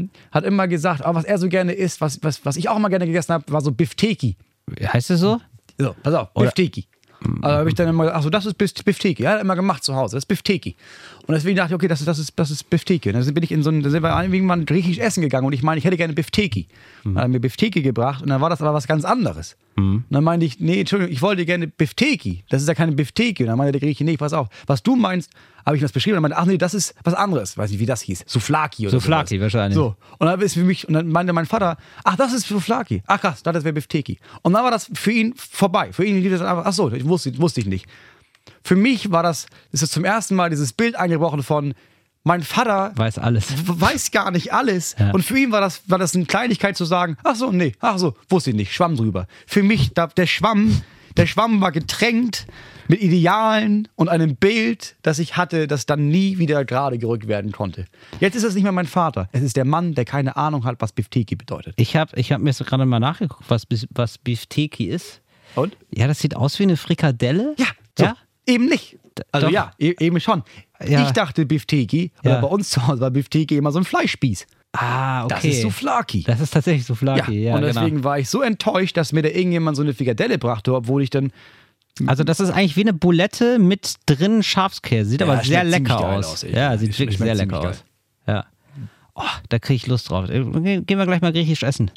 immer gesagt, was er so gerne isst, was ich auch immer gerne gegessen habe, war so Bifteki. Heißt das so? So, pass auf, Bifteki. Also habe ich dann immer gesagt, das ist Bifteki. Er hat immer gemacht zu Hause, das ist Bifteki. Und deswegen dachte ich, okay, das ist Bifteki. Und dann sind wir irgendwann griechisch essen gegangen und ich hätte gerne Bifteki. Dann hat er mir Bifteki gebracht und dann war das aber was ganz anderes. Und dann meinte ich, nee, Entschuldigung, ich wollte gerne Bifteki. Das ist ja keine Bifteki. Und dann meinte der Grieche, nee, pass auf, was du meinst, habe ich das beschrieben. Und dann meinte, ach nee, das ist was anderes. Weiß nicht, wie das hieß. Souvlaki oder so. Souvlaki wahrscheinlich. So. Und dann meinte mein Vater, ach, das ist Souvlaki. Ach krass, das wäre Bifteki. Und dann war das für ihn vorbei. Für ihn lief das einfach, ach so, wusste ich nicht. Für mich ist es zum ersten Mal dieses Bild eingebrochen von, mein Vater weiß alles. Weiß gar nicht alles. Ja. Und für ihn war das eine Kleinigkeit zu sagen, wusste ich nicht, Schwamm drüber. Für mich, der Schwamm war getränkt mit Idealen und einem Bild, das ich hatte, das dann nie wieder gerade gerückt werden konnte. Jetzt ist es nicht mehr mein Vater. Es ist der Mann, der keine Ahnung hat, was Bifteki bedeutet. Ich hab mir so gerade mal nachgeguckt, was Bifteki ist. Und? Ja, das sieht aus wie eine Frikadelle. Ja, so. Ja? Eben nicht. Also ja, eben schon. Ja. Ich dachte Bifteki, oder bei uns zu Hause war Bifteki immer so ein Fleischspieß. Ah, okay. Das ist Souvlaki. Das ist tatsächlich Souvlaki, ja. Und deswegen war ich so enttäuscht, dass mir da irgendjemand so eine Frikadelle brachte, obwohl ich dann... Also das ist eigentlich wie eine Bulette mit drinnen Schafskäse. Sieht aber sehr lecker aus. Ja, sieht wirklich sehr lecker aus. Ja. Oh, da kriege ich Lust drauf. Gehen wir gleich mal griechisch essen.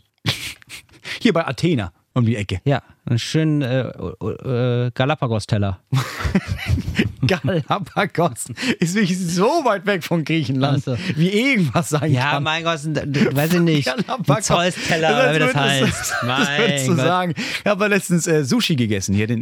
Hier bei Athena um die Ecke. Ja, einen schönen Galapagos-Teller. Galapagos ist wirklich so weit weg von Griechenland, wie irgendwas sein kann. Ja, mein Gott, weiß ich nicht. Ein Zeus-Teller, oder wie das heißt. Das würdest du sagen. Ich habe letztens Sushi gegessen, hier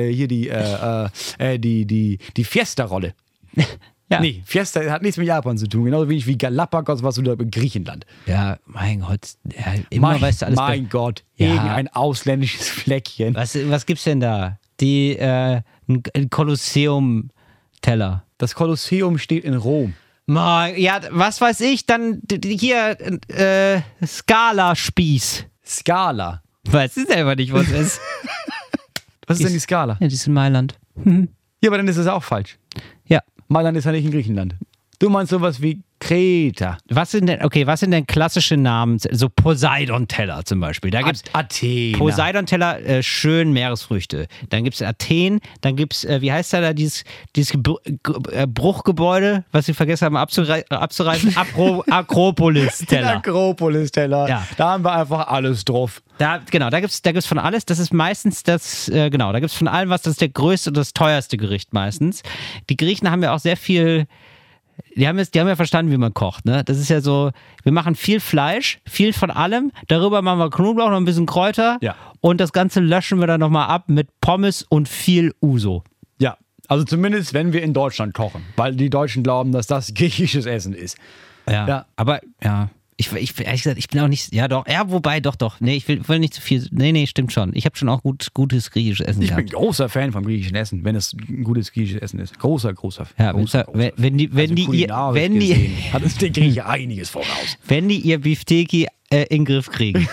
die Fiesta-Rolle. Ja. Nee, Fiesta hat nichts mit Japan zu tun, genauso wenig wie Galapagos, was du da in Griechenland. Ja, mein Gott. Ja, immer weißt du alles. Mein Gott, irgendein ausländisches Fleckchen. Was gibt's denn da? Ein Kolosseum-Teller. Das Kolosseum steht in Rom. Ja, was weiß ich, dann hier Skala-Spieß. Skala? Weiß ich selber nicht, was es ist. Was ist denn die Skala? Ja, die ist in Mailand. Ja, aber dann ist das auch falsch. Ja. Mailand ist ja nicht in Griechenland. Du meinst sowas wie Kreta. Was sind denn klassische Namen? So Poseidon-Teller zum Beispiel. Da gibt's Athena. Poseidon-Teller, schön Meeresfrüchte. Dann gibt es Athen. Dann gibt es, wie heißt da dieses Bruchgebäude, was wir vergessen haben abzureißen? Akropolis-Teller. Akropolis-Teller. Ja. Da haben wir einfach alles drauf. Da gibt's von alles. Das ist meistens da gibt's von allem was. Das ist der größte und das teuerste Gericht meistens. Die Griechen haben ja auch sehr viel. Die haben ja verstanden, wie man kocht, ne? Das ist ja so, wir machen viel Fleisch, viel von allem, darüber machen wir Knoblauch, noch ein bisschen Kräuter und das Ganze löschen wir dann nochmal ab mit Pommes und viel Uso. Ja, also zumindest, wenn wir in Deutschland kochen, weil die Deutschen glauben, dass das griechisches Essen ist. Ja. Aber ja. Ich ehrlich gesagt, ich bin auch nicht, wobei, doch. Nee, ich will nicht zu viel, nee, stimmt schon. Ich habe schon auch gutes griechisches Essen gehabt. Ich bin großer Fan vom griechischen Essen, wenn es ein gutes griechisches Essen ist. Großer Fan. Ja, wenn die hat es der Grieche einiges voraus. Wenn die ihr Beefteki in den Griff kriegen.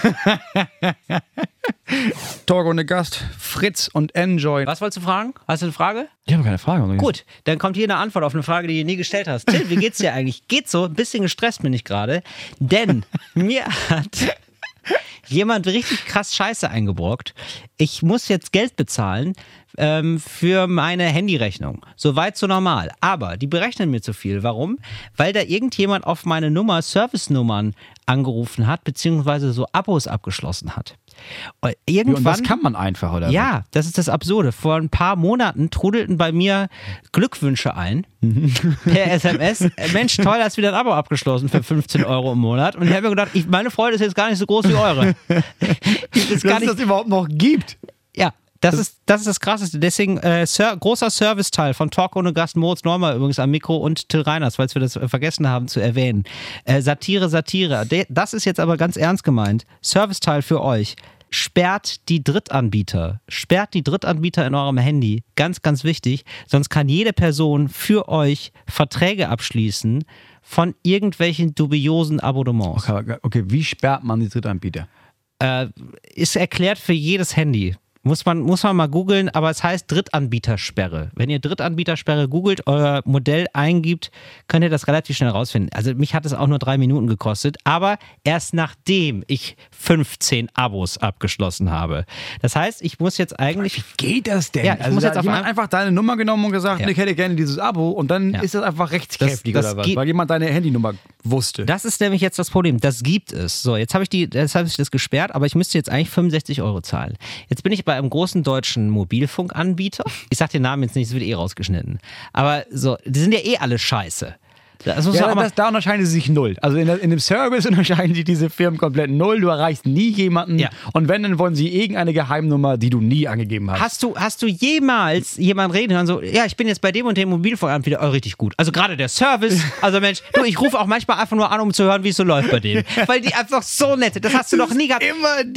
Talk ohne Gast, Fritz und Enjoy. Was wolltest du fragen? Hast du eine Frage? Ich habe keine Frage. Gut, dann kommt hier eine Antwort auf eine Frage, die du nie gestellt hast. Till, wie geht's dir eigentlich? Geht so, ein bisschen gestresst bin ich gerade, denn mir hat jemand richtig krass Scheiße eingebrockt. Ich muss jetzt Geld bezahlen für meine Handyrechnung. Soweit so normal. Aber die berechnen mir zu viel. Warum? Weil da irgendjemand auf meine Service-Nummern angerufen hat, beziehungsweise so Abos abgeschlossen hat. Und irgendwann, das kann man einfach, oder? Ja, das ist das Absurde. Vor ein paar Monaten trudelten bei mir Glückwünsche ein per SMS. Mensch, toll, hast wieder ein Abo abgeschlossen für 15 € im Monat. Und ich habe mir gedacht, meine Freude ist jetzt gar nicht so groß wie eure. Dass es das überhaupt noch gibt. Ja. Das ist das Krasseste. Deswegen großer Serviceteil von Talk ohne Gast, Moritz Neumeier übrigens am Mikro und Till Reiners, falls wir das vergessen haben zu erwähnen. Satire. Das ist jetzt aber ganz ernst gemeint. Serviceteil für euch. Sperrt die Drittanbieter in eurem Handy. Ganz, ganz wichtig. Sonst kann jede Person für euch Verträge abschließen von irgendwelchen dubiosen Abonnements. Okay, wie sperrt man die Drittanbieter? Ist erklärt für jedes Handy. Muss man mal googeln, aber es heißt Drittanbietersperre. Wenn ihr Drittanbietersperre googelt, euer Modell eingibt, könnt ihr das relativ schnell rausfinden. Also mich hat es auch nur 3 Minuten gekostet, aber erst nachdem ich 15 Abos abgeschlossen habe. Das heißt, ich muss jetzt eigentlich... Wie geht das denn? Ja, ich muss jetzt jemand einfach deine Nummer genommen und gesagt, ich hätte gerne dieses Abo und dann ist das einfach rechtskräftig oder was? Weil jemand deine Handynummer wusste. Das ist nämlich jetzt das Problem. Das gibt es. So, jetzt habe ich das gesperrt, aber ich müsste jetzt eigentlich 65 € zahlen. Jetzt bin ich bei einem großen deutschen Mobilfunkanbieter. Ich sag den Namen jetzt nicht, es wird rausgeschnitten. Aber so, die sind ja alle scheiße. Da unterscheiden sie sich null. Also in dem Service unterscheiden sich diese Firmen komplett null. Du erreichst nie jemanden. Ja. Und wenn, dann wollen sie irgendeine Geheimnummer, die du nie angegeben hast. Hast du jemals jemanden reden hören, so, ja, ich bin jetzt bei dem und dem Mobilfunkanbieter, richtig gut. Also gerade der Service, also Mensch, ich rufe auch manchmal einfach nur an, um zu hören, wie es so läuft bei denen. Weil die einfach so nett, das hast du noch nie gehabt.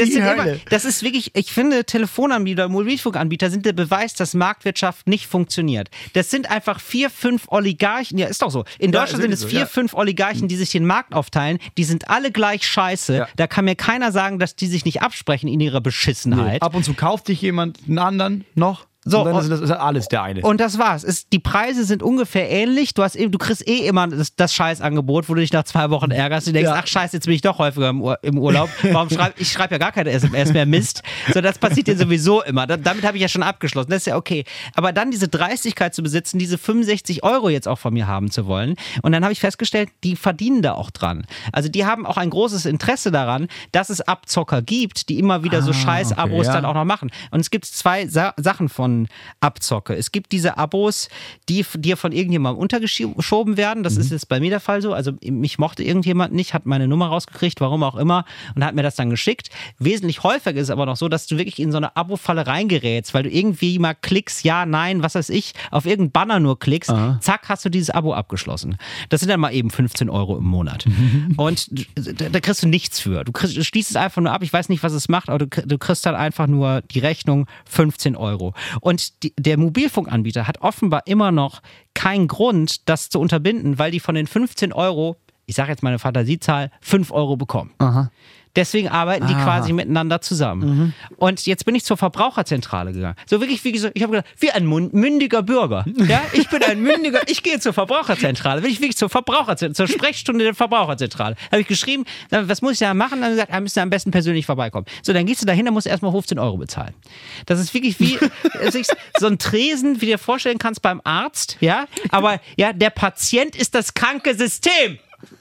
Das ist wirklich, ich finde, Telefonanbieter, Mobilfunkanbieter sind der Beweis, dass Marktwirtschaft nicht funktioniert. Das sind einfach 4, 5 Oligarchen, ja, ist doch so. In Deutschland sind es 4, 5 Oligarchen, die sich den Markt aufteilen. Die sind alle gleich scheiße. Ja. Da kann mir keiner sagen, dass die sich nicht absprechen in ihrer Beschissenheit. Nee. Ab und zu kauft dich jemand einen anderen noch. So, und dann ist alles der eine. Und das war's. Die Preise sind ungefähr ähnlich. Du kriegst immer das Scheißangebot, wo du dich nach 2 Wochen ärgerst. Du denkst, ach scheiße, jetzt bin ich doch häufiger im Urlaub. Warum ich schreibe ja gar keine SMS mehr, Mist. So, das passiert dir sowieso immer. Damit habe ich ja schon abgeschlossen. Das ist ja okay. Aber dann diese Dreistigkeit zu besitzen, diese 65 € jetzt auch von mir haben zu wollen. Und dann habe ich festgestellt, die verdienen da auch dran. Also die haben auch ein großes Interesse daran, dass es Abzocker gibt, die immer wieder so Scheiß-Abos dann auch noch machen. Und es gibt 2 Sachen von Abzocke. Es gibt diese Abos, die dir von irgendjemandem untergeschoben werden. Das ist jetzt bei mir der Fall so. Also mich mochte irgendjemand nicht, hat meine Nummer rausgekriegt, warum auch immer, und hat mir das dann geschickt. Wesentlich häufiger ist es aber noch so, dass du wirklich in so eine Abo-Falle reingerätst, weil du irgendwie mal klickst, ja, nein, was weiß ich, auf irgendeinen Banner nur klickst, zack, hast du dieses Abo abgeschlossen. Das sind dann mal eben 15 € im Monat. Und da kriegst du nichts für. Du schließt es einfach nur ab, ich weiß nicht, was es macht, aber du kriegst dann einfach nur die Rechnung 15 €. Und der Mobilfunkanbieter hat offenbar immer noch keinen Grund, das zu unterbinden, weil die von den 15 €, ich sage jetzt mal eine Fantasiezahl, 5 € bekommen. Aha. Deswegen arbeiten die quasi miteinander zusammen. Und jetzt bin ich zur Verbraucherzentrale gegangen. So wirklich, ich habe gedacht, wie ein mündiger Bürger. Ja, ich bin ein mündiger, ich gehe zur Verbraucherzentrale. Bin ich wirklich zur Sprechstunde der Verbraucherzentrale. Habe ich geschrieben, was muss ich da machen? Dann haben sie gesagt, müssen am besten persönlich vorbeikommen. So, dann gehst du dahin, dann musst du erstmal 15 € bezahlen. Das ist wirklich wie so ein Tresen, wie du dir vorstellen kannst beim Arzt. Ja, aber ja, der Patient ist das kranke System.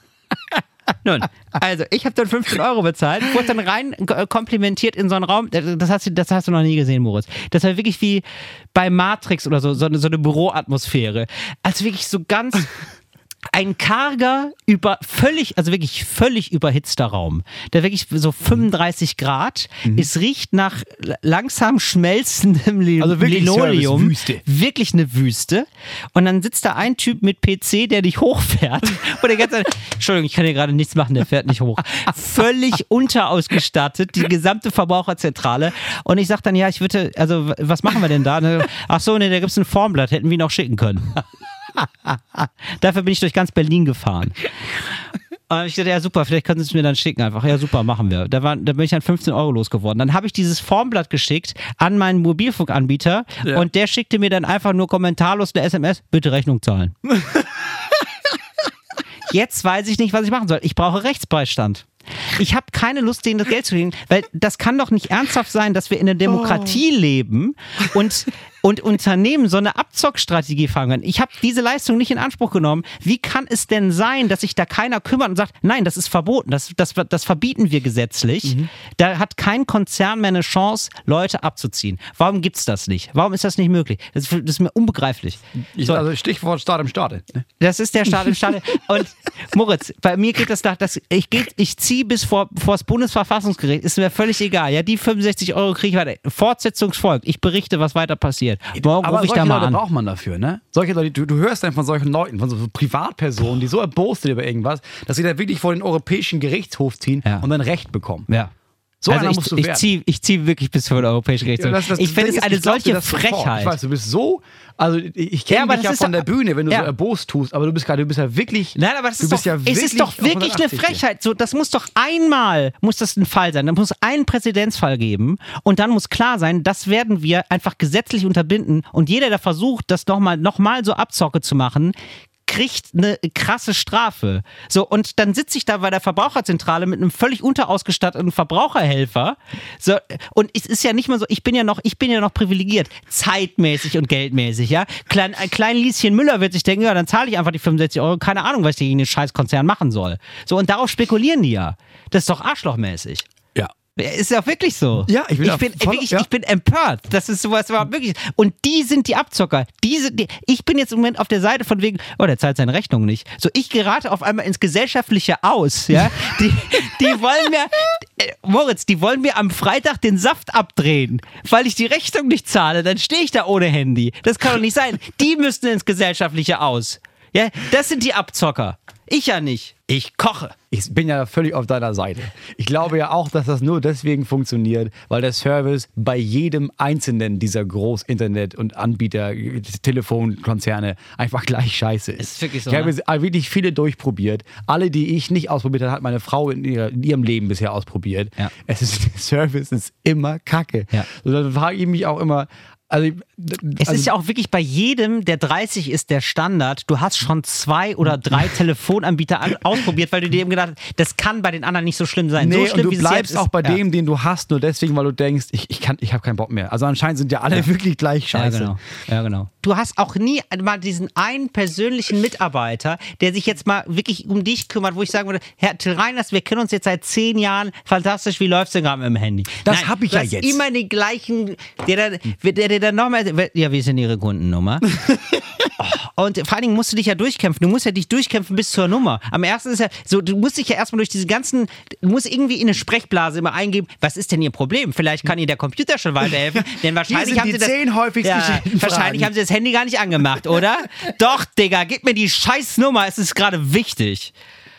Nun, also ich habe dann 15 € bezahlt, wurde dann rein komplimentiert in so einen Raum, das hast du noch nie gesehen, Moritz. Das war wirklich wie bei Matrix oder so eine Büroatmosphäre. Also wirklich so ganz ein karger, wirklich völlig überhitzter Raum. Der wirklich so 35 Grad. Es riecht nach langsam schmelzendem Linoleum. Wüste. Wirklich eine Wüste. Und dann sitzt da ein Typ mit PC, der dich hochfährt. Und der ganze Entschuldigung, ich kann hier gerade nichts machen, der fährt nicht hoch. Völlig unterausgestattet, die gesamte Verbraucherzentrale. Und ich sag dann, ja, was machen wir denn da? Ach so, nee, da gibt's ein Formblatt, hätten wir ihn auch schicken können. Dafür bin ich durch ganz Berlin gefahren. Und ich dachte, ja super, vielleicht können Sie es mir dann schicken einfach. Ja super, machen wir. Da bin ich dann 15 € losgeworden. Dann habe ich dieses Formblatt geschickt an meinen Mobilfunkanbieter und der schickte mir dann einfach nur kommentarlos eine SMS, bitte Rechnung zahlen. Jetzt weiß ich nicht, was ich machen soll. Ich brauche Rechtsbeistand. Ich habe keine Lust, denen das Geld zu geben, weil das kann doch nicht ernsthaft sein, dass wir in einer Demokratie leben und Unternehmen so eine Abzockstrategie fahren können. Ich habe diese Leistung nicht in Anspruch genommen. Wie kann es denn sein, dass sich da keiner kümmert und sagt, nein, das ist verboten, das verbieten wir gesetzlich. Da hat kein Konzern mehr eine Chance, Leute abzuziehen. Warum gibt es das nicht? Warum ist das nicht möglich? Das ist mir unbegreiflich. Also Stichwort Staat im Staate. Ne? Das ist der Staat im Staate. Und Moritz, bei mir geht das nach, ich ziehe bis vor das Bundesverfassungsgericht, ist mir völlig egal. Ja, die 65 € kriege ich weiter. Fortsetzung folgt. Ich berichte, was weiter passiert. Morgen rufe ich da mal Leute an. Braucht man dafür, ne? Solche Leute, du hörst dann von solchen Leuten, von so Privatpersonen, die so erbost sind über irgendwas, dass sie da wirklich vor den Europäischen Gerichtshof ziehen und dann Recht bekommen. Ja. So also einer musst du werden. Ich ziehe wirklich bis vor den Europäischen Gerichtshof. Ich finde es eine solche Frechheit. Ich weiß, du bist so, also ich kenne dich ja von der Bühne, wenn du so erbost tust, aber du bist ja wirklich. Nein, aber es ist doch wirklich eine Frechheit. So, das muss doch einmal, muss das ein Fall sein. Da muss einen Präzedenzfall geben und dann muss klar sein, das werden wir einfach gesetzlich unterbinden und jeder, der versucht, das nochmal so Abzocke zu machen, kriegt eine krasse Strafe. So, und dann sitze ich da bei der Verbraucherzentrale mit einem völlig unterausgestatteten Verbraucherhelfer. So, und es ist ja nicht mal so, ich bin ja noch privilegiert, zeitmäßig und geldmäßig, ja. Klein Lieschen Müller wird sich denken, ja, dann zahle ich einfach die 65 €, keine Ahnung, was ich gegen den Scheißkonzern machen soll. So, und darauf spekulieren die ja. Das ist doch arschlochmäßig. Ja. Ist ja wirklich so. Ja, ich bin empört, dass es sowas überhaupt möglich ist. Und die sind die Abzocker. Ich bin jetzt im Moment auf der Seite von wegen, der zahlt seine Rechnung nicht. So, ich gerate auf einmal ins gesellschaftliche Aus. Ja? Die wollen mir, Moritz, die wollen mir am Freitag den Saft abdrehen, weil ich die Rechnung nicht zahle. Dann stehe ich da ohne Handy. Das kann doch nicht sein. Die müssten ins gesellschaftliche Aus. Ja, das sind die Abzocker. Ich ja nicht. Ich koche. Ich bin ja völlig auf deiner Seite. Ich glaube ja auch, dass das nur deswegen funktioniert, weil der Service bei jedem einzelnen dieser Groß-Internet- und Anbieter, Telefonkonzerne einfach gleich scheiße ist. Ist wirklich so, ich habe wirklich viele durchprobiert. Alle, die ich nicht ausprobiert habe, hat meine Frau in ihrem Leben bisher ausprobiert. Ja. Der Service ist immer kacke. Ja. So, dann frage ich mich auch immer, es ist ja auch wirklich bei jedem, der 30 ist, der Standard. Du hast schon 2 oder 3 Telefonanbieter ausprobiert, weil du dir eben gedacht hast, das kann bei den anderen nicht so schlimm sein. Nee, so schlimm, und du bleibst auch bei dem, den du hast, nur deswegen, weil du denkst, ich habe keinen Bock mehr. Also anscheinend sind ja alle wirklich gleich scheiße. Ja, genau. Du hast auch nie mal diesen einen persönlichen Mitarbeiter, der sich jetzt mal wirklich um dich kümmert, wo ich sagen würde, Herr Till Reiners, wir kennen uns jetzt seit 10 Jahren, fantastisch, wie läuft's denn gerade mit dem Handy? Das habe ich ja jetzt. Immer den gleichen, der dann nochmal, ja, wie ist denn Ihre Kundennummer? Und vor allen Dingen musst du dich ja durchkämpfen. Du musst ja dich durchkämpfen bis zur Nummer. Am ersten ist ja so, du musst dich ja erstmal durch diese ganzen, du musst irgendwie in eine Sprechblase immer eingeben, was ist denn Ihr Problem? Vielleicht kann Ihnen der Computer schon weiterhelfen, denn wahrscheinlich haben Sie das 10 häufigst gestellten wahrscheinlich haben Sie das Handy gar nicht angemacht, oder? Doch, Digga, gib mir die Scheißnummer, es ist gerade wichtig.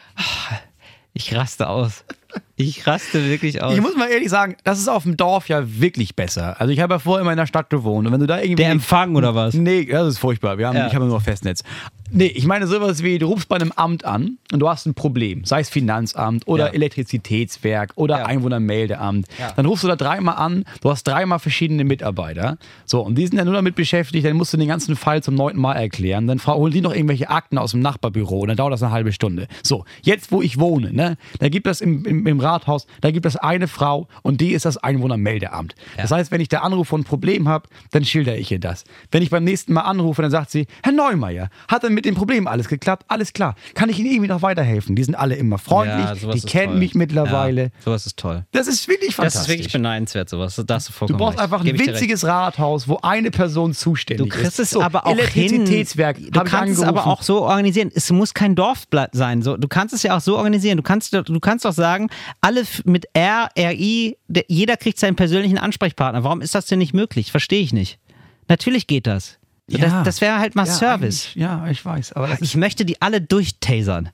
Ich raste aus. Ich raste wirklich aus. Ich muss mal ehrlich sagen, das ist auf dem Dorf ja wirklich besser. Also ich habe ja vorher immer in der Stadt gewohnt und wenn du da irgendwie... Der Empfang oder was? Nee, das ist furchtbar. Ich habe nur noch Festnetz. Nee, ich meine sowas wie, du rufst bei einem Amt an und du hast ein Problem, sei es Finanzamt oder Elektrizitätswerk oder Einwohnermeldeamt. Ja. Dann rufst du da 3-mal an, du hast 3-mal verschiedene Mitarbeiter. So, und die sind ja nur damit beschäftigt, dann musst du den ganzen Fall zum 9. Mal erklären. Dann holen die noch irgendwelche Akten aus dem Nachbarbüro und dann dauert das eine halbe Stunde. So, jetzt wo ich wohne, ne, da gibt es im Rathaus, da gibt es eine Frau und die ist das Einwohnermeldeamt. Ja. Das heißt, wenn ich da anrufe und ein Problem habe, dann schildere ich ihr das. Wenn ich beim nächsten Mal anrufe, dann sagt sie, Herr Neumeier, hat denn mit dem Problem alles geklappt? Alles klar. Kann ich Ihnen irgendwie noch weiterhelfen? Die sind alle immer freundlich, die kennen mich mittlerweile. Ja, sowas ist toll. Das ist wirklich fantastisch. Das ist wirklich beneidenswert, sowas. Da hast du vollkommen Du brauchst einfach ein winziges Rathaus, wo eine Person zuständig ist. Du kriegst es aber auch Elektrizitätswerk. Du kannst es aber auch so organisieren. Es muss kein Dorfblatt sein. So, du kannst es ja auch so organisieren. Du kannst doch sagen, alle mit RI, jeder kriegt seinen persönlichen Ansprechpartner. Warum ist das denn nicht möglich? Verstehe ich nicht. Natürlich geht das. Ja. Das wäre halt mal Service. Ja, ich weiß. Aber ich möchte die alle durchtasern.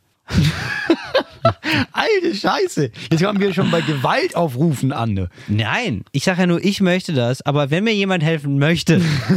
Alte Scheiße. Jetzt kommen wir schon bei Gewaltaufrufen an. Ne? Nein, ich sage ja nur, ich möchte das, aber wenn mir jemand helfen möchte.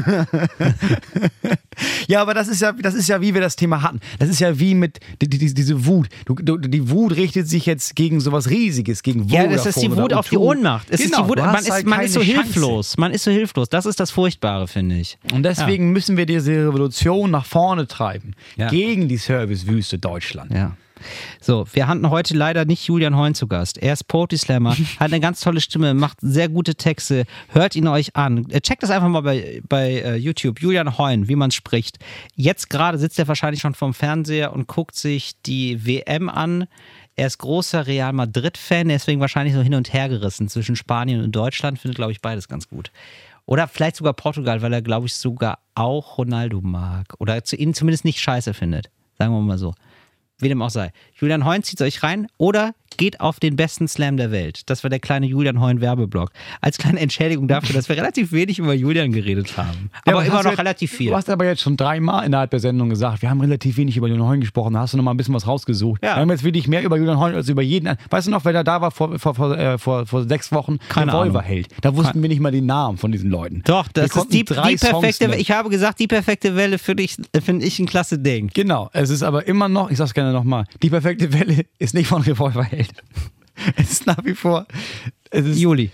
Ja, aber das ist ja, wie wir das Thema hatten. Das ist ja wie mit diese Wut. Die Wut richtet sich jetzt gegen sowas Riesiges, gegen Vodafone. Ja, das ist die Wut auf die Ohnmacht. Es ist die Wut, man ist so hilflos. Man ist so hilflos. Das ist das Furchtbare, finde ich. Und deswegen müssen wir diese Revolution nach vorne treiben. Ja. Gegen die Servicewüste Deutschland. Ja. So, wir hatten heute leider nicht Julian Heun zu Gast. Er ist Poetry Slammer, hat eine ganz tolle Stimme, macht sehr gute Texte. Hört ihn euch an. Checkt das einfach mal bei YouTube. Julian Heun, wie man es spricht. Jetzt gerade sitzt er wahrscheinlich schon vorm Fernseher und guckt sich die WM an. Er ist großer Real Madrid-Fan, deswegen wahrscheinlich so hin und her gerissen zwischen Spanien und Deutschland. Findet, glaube ich, beides ganz gut. Oder vielleicht sogar Portugal, weil er, glaube ich, sogar auch Ronaldo mag. Oder ihn zumindest nicht scheiße findet. Sagen wir mal so. Wie dem auch sei. Julian Heun zieht euch rein oder geht auf den besten Slam der Welt. Das war der kleine Julian Heun Werbeblock. Als kleine Entschädigung dafür, dass wir relativ wenig über Julian geredet haben. Aber immer noch relativ viel. Du hast aber jetzt schon 3-mal innerhalb der Sendung gesagt, wir haben relativ wenig über Julian Heun gesprochen. Da hast du noch mal ein bisschen was rausgesucht. Ja. Wir haben jetzt wirklich mehr über Julian Heun als über jeden. Weißt du noch, wer da war vor 6 Wochen? Keine Revolverheld. Da wussten wir nicht mal die Namen von diesen Leuten. Doch, das ist die perfekte Welle. Ich habe gesagt, die perfekte Welle finde ich ein klasse Ding. Genau. Es ist aber immer noch, ich sag's gerne nochmal, die perfekte Welle ist nicht von Revolverheld. Es ist nach wie vor. Juli.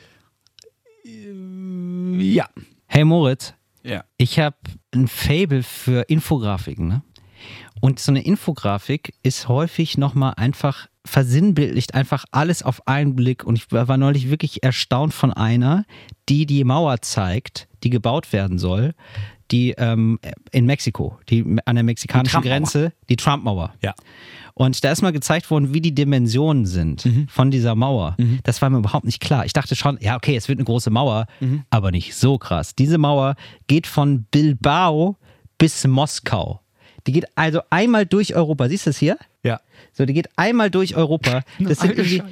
Ja. Hey Moritz. Ja. Ich habe ein Faible für Infografiken. Ne? Und so eine Infografik ist häufig nochmal einfach versinnbildlicht, einfach alles auf einen Blick. Und ich war neulich wirklich erstaunt von einer, die Mauer zeigt, die gebaut werden soll, die in Mexiko, die an der mexikanischen Grenze, die Trump-Mauer. Ja. Und da ist mal gezeigt worden, wie die Dimensionen sind von dieser Mauer. Das war mir überhaupt nicht klar. Ich dachte schon, ja okay, es wird eine große Mauer, aber nicht so krass. Diese Mauer geht von Bilbao bis Moskau. Die geht also einmal durch Europa. Siehst du das hier? Ja. So, die geht einmal durch Europa. Das sind irgendwie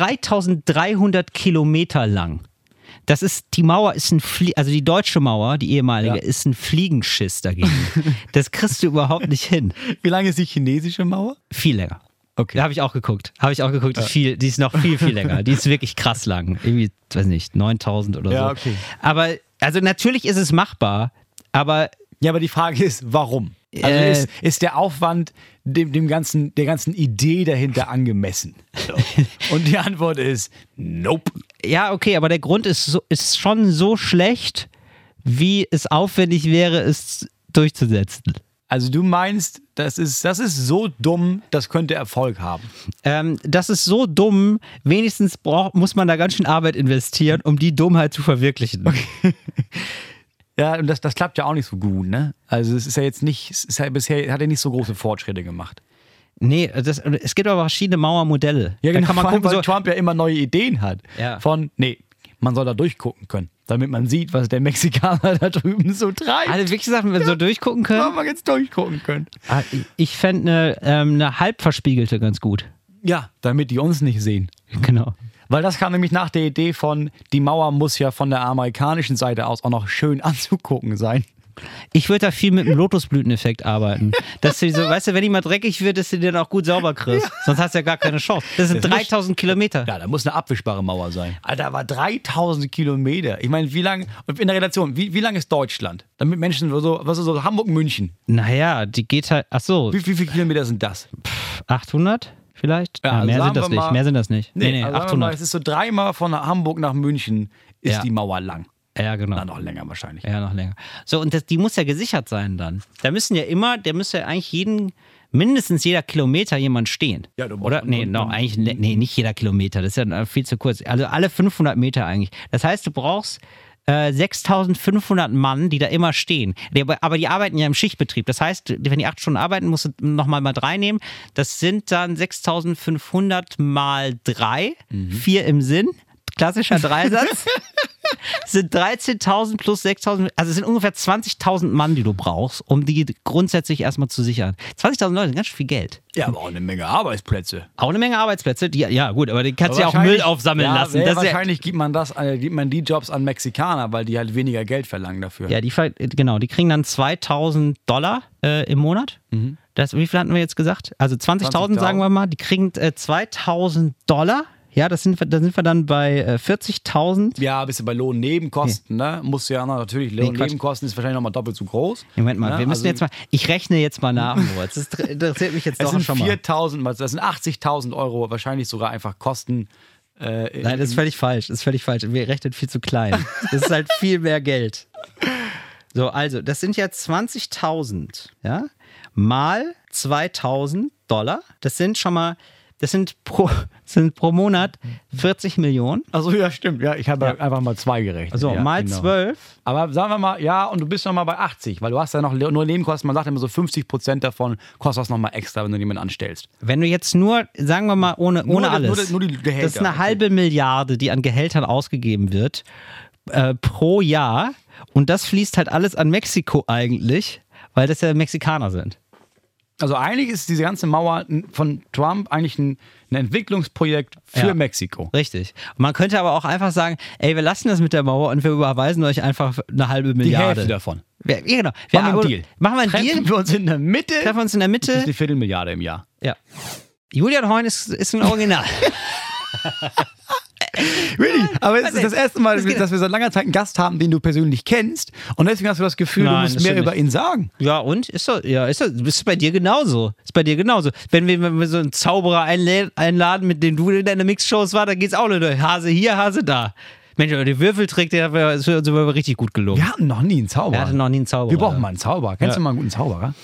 3300 Kilometer lang. Das ist, die Mauer ist also die deutsche Mauer, die ehemalige, ist ein Fliegenschiss dagegen. Das kriegst du überhaupt nicht hin. Wie lange ist die chinesische Mauer? Viel länger. Okay. Da habe ich auch geguckt. Die ist noch viel, viel länger. Die ist wirklich krass lang. Irgendwie, weiß nicht, 9000 oder so. Ja, okay. Aber, also natürlich ist es machbar, aber... Ja, aber die Frage ist, warum? Also ist der Aufwand der ganzen Idee dahinter angemessen? So. Und die Antwort ist nope. Ja, okay, aber der Grund ist schon so schlecht, wie es aufwendig wäre, es durchzusetzen. Also du meinst, das ist so dumm, das könnte Erfolg haben? Das ist so dumm, wenigstens muss man da ganz schön Arbeit investieren, um die Dummheit zu verwirklichen. Okay. Ja, und das klappt ja auch nicht so gut, ne? Also es ist ja jetzt nicht, bisher hat er nicht so große Fortschritte gemacht. Nee, es gibt aber verschiedene Mauermodelle. Ja, genau, da kann man gucken, weil Trump ja immer neue Ideen hat. Ja. Man soll da durchgucken können, damit man sieht, was der Mexikaner da drüben so treibt. Also wie gesagt, wenn wir so durchgucken können. Wenn wir jetzt durchgucken können. Ich fände eine halbverspiegelte ganz gut. Ja, damit die uns nicht sehen. Genau. Weil das kam nämlich nach der Idee von, die Mauer muss ja von der amerikanischen Seite aus auch noch schön anzugucken sein. Ich würde da viel mit dem Lotusblüteneffekt arbeiten. Dass du so, weißt du, wenn die mal dreckig wird, dass du den auch gut sauber kriegst. Ja. Sonst hast du ja gar keine Chance. Das sind 3000 Kilometer. Ja, da muss eine abwischbare Mauer sein. Alter, aber 3000 Kilometer. Ich meine, wie lang, in der Relation, wie lang ist Deutschland? Damit Menschen so Hamburg-München. Naja, die geht halt, ach so. Wie viele Kilometer sind das? 800? Vielleicht? Ja, also mehr sind das nicht. Nee, also 800. Mal, es ist so 3-mal von Hamburg nach München ist die Mauer lang. Ja, genau. Na, noch länger wahrscheinlich. Ja, noch länger. So, und die muss ja gesichert sein dann. Der müsste ja eigentlich jeden mindestens jeder Kilometer jemand stehen. Ja, du brauchst- Oder? Nee, nicht jeder Kilometer. Das ist ja viel zu kurz. Also alle 500 Meter eigentlich. Das heißt, du brauchst 6.500 Mann, die da immer stehen. Aber die arbeiten ja im Schichtbetrieb. Das heißt, wenn die 8 Stunden arbeiten, musst du nochmal mal 3 nehmen. Das sind dann 6.500 mal 3. 4 im Sinn. Klassischer Dreisatz. Sind 13.000 plus 6.000, also es sind ungefähr 20.000 Mann, die du brauchst, um die grundsätzlich erstmal zu sichern. 20.000 Leute sind ganz schön viel Geld. Ja, aber auch eine Menge Arbeitsplätze. Auch eine Menge Arbeitsplätze, ja gut, aber die kannst du ja auch Müll aufsammeln lassen. Ja, Das ist wahrscheinlich gibt man die Jobs an Mexikaner, weil die halt weniger Geld verlangen dafür. ja, die kriegen dann $2.000 im Monat. Wie viel hatten wir jetzt gesagt? Also 20.000 sagen wir mal, die kriegen $2.000. Ja, da sind wir dann bei 40.000. Ja, bist du bei Lohnnebenkosten, ne? Musst du ja natürlich, Lohnnebenkosten ist wahrscheinlich nochmal doppelt so groß. Moment mal, ne? wir müssen ich rechne jetzt mal nach, Moritz. Das interessiert mich jetzt doch schon mal. Das sind 80.000 Euro wahrscheinlich sogar einfach Kosten. Nein, das ist völlig falsch. Wir rechnen viel zu klein. Das ist halt viel mehr Geld. So, also, das sind ja 20.000, ja? Mal $2.000. Das sind schon mal... Das sind pro Monat 40 Millionen. Also ja, stimmt. Ja, ich habe einfach mal 2 gerechnet. Also ja, mal genau. 12. Aber sagen wir mal, ja, und du bist noch mal bei 80, weil du hast ja noch nur Nebenkosten. Man sagt immer so 50% davon kostet das noch mal extra, wenn du jemanden anstellst. Wenn du jetzt nur, sagen wir mal, ohne alles. Nur die Gehälter. Das ist eine halbe Milliarde, die an Gehältern ausgegeben wird pro Jahr. Und das fließt halt alles an Mexiko eigentlich, weil das ja Mexikaner sind. Also eigentlich ist diese ganze Mauer von Trump eigentlich ein Entwicklungsprojekt für Mexiko. Richtig. Und man könnte aber auch einfach sagen, ey, wir lassen das mit der Mauer und wir überweisen euch einfach eine halbe Milliarde. Die Hälfte davon. Ja, genau. Machen wir einen Deal. Machen wir einen Deal. Treffen wir uns in der Mitte. Das ist eine Viertelmilliarde im Jahr. Ja. Julian Heun ist ein Original. Really? Aber es ist das erste Mal, dass wir seit langer Zeit einen Gast haben, den du persönlich kennst. Und deswegen hast du das Gefühl, du musst mehr über ihn sagen. Ja, und? Ist bei dir genauso. Wenn wir so einen Zauberer einladen, mit dem du in deiner Mixshows war, dann geht's auch nur Hase hier, Hase da. Mensch, aber die Würfeltrick, der ist uns aber richtig gut gelungen. Wir hatten noch nie einen Zauberer. Wir brauchen mal einen Zauberer. Kennst du mal einen guten Zauberer?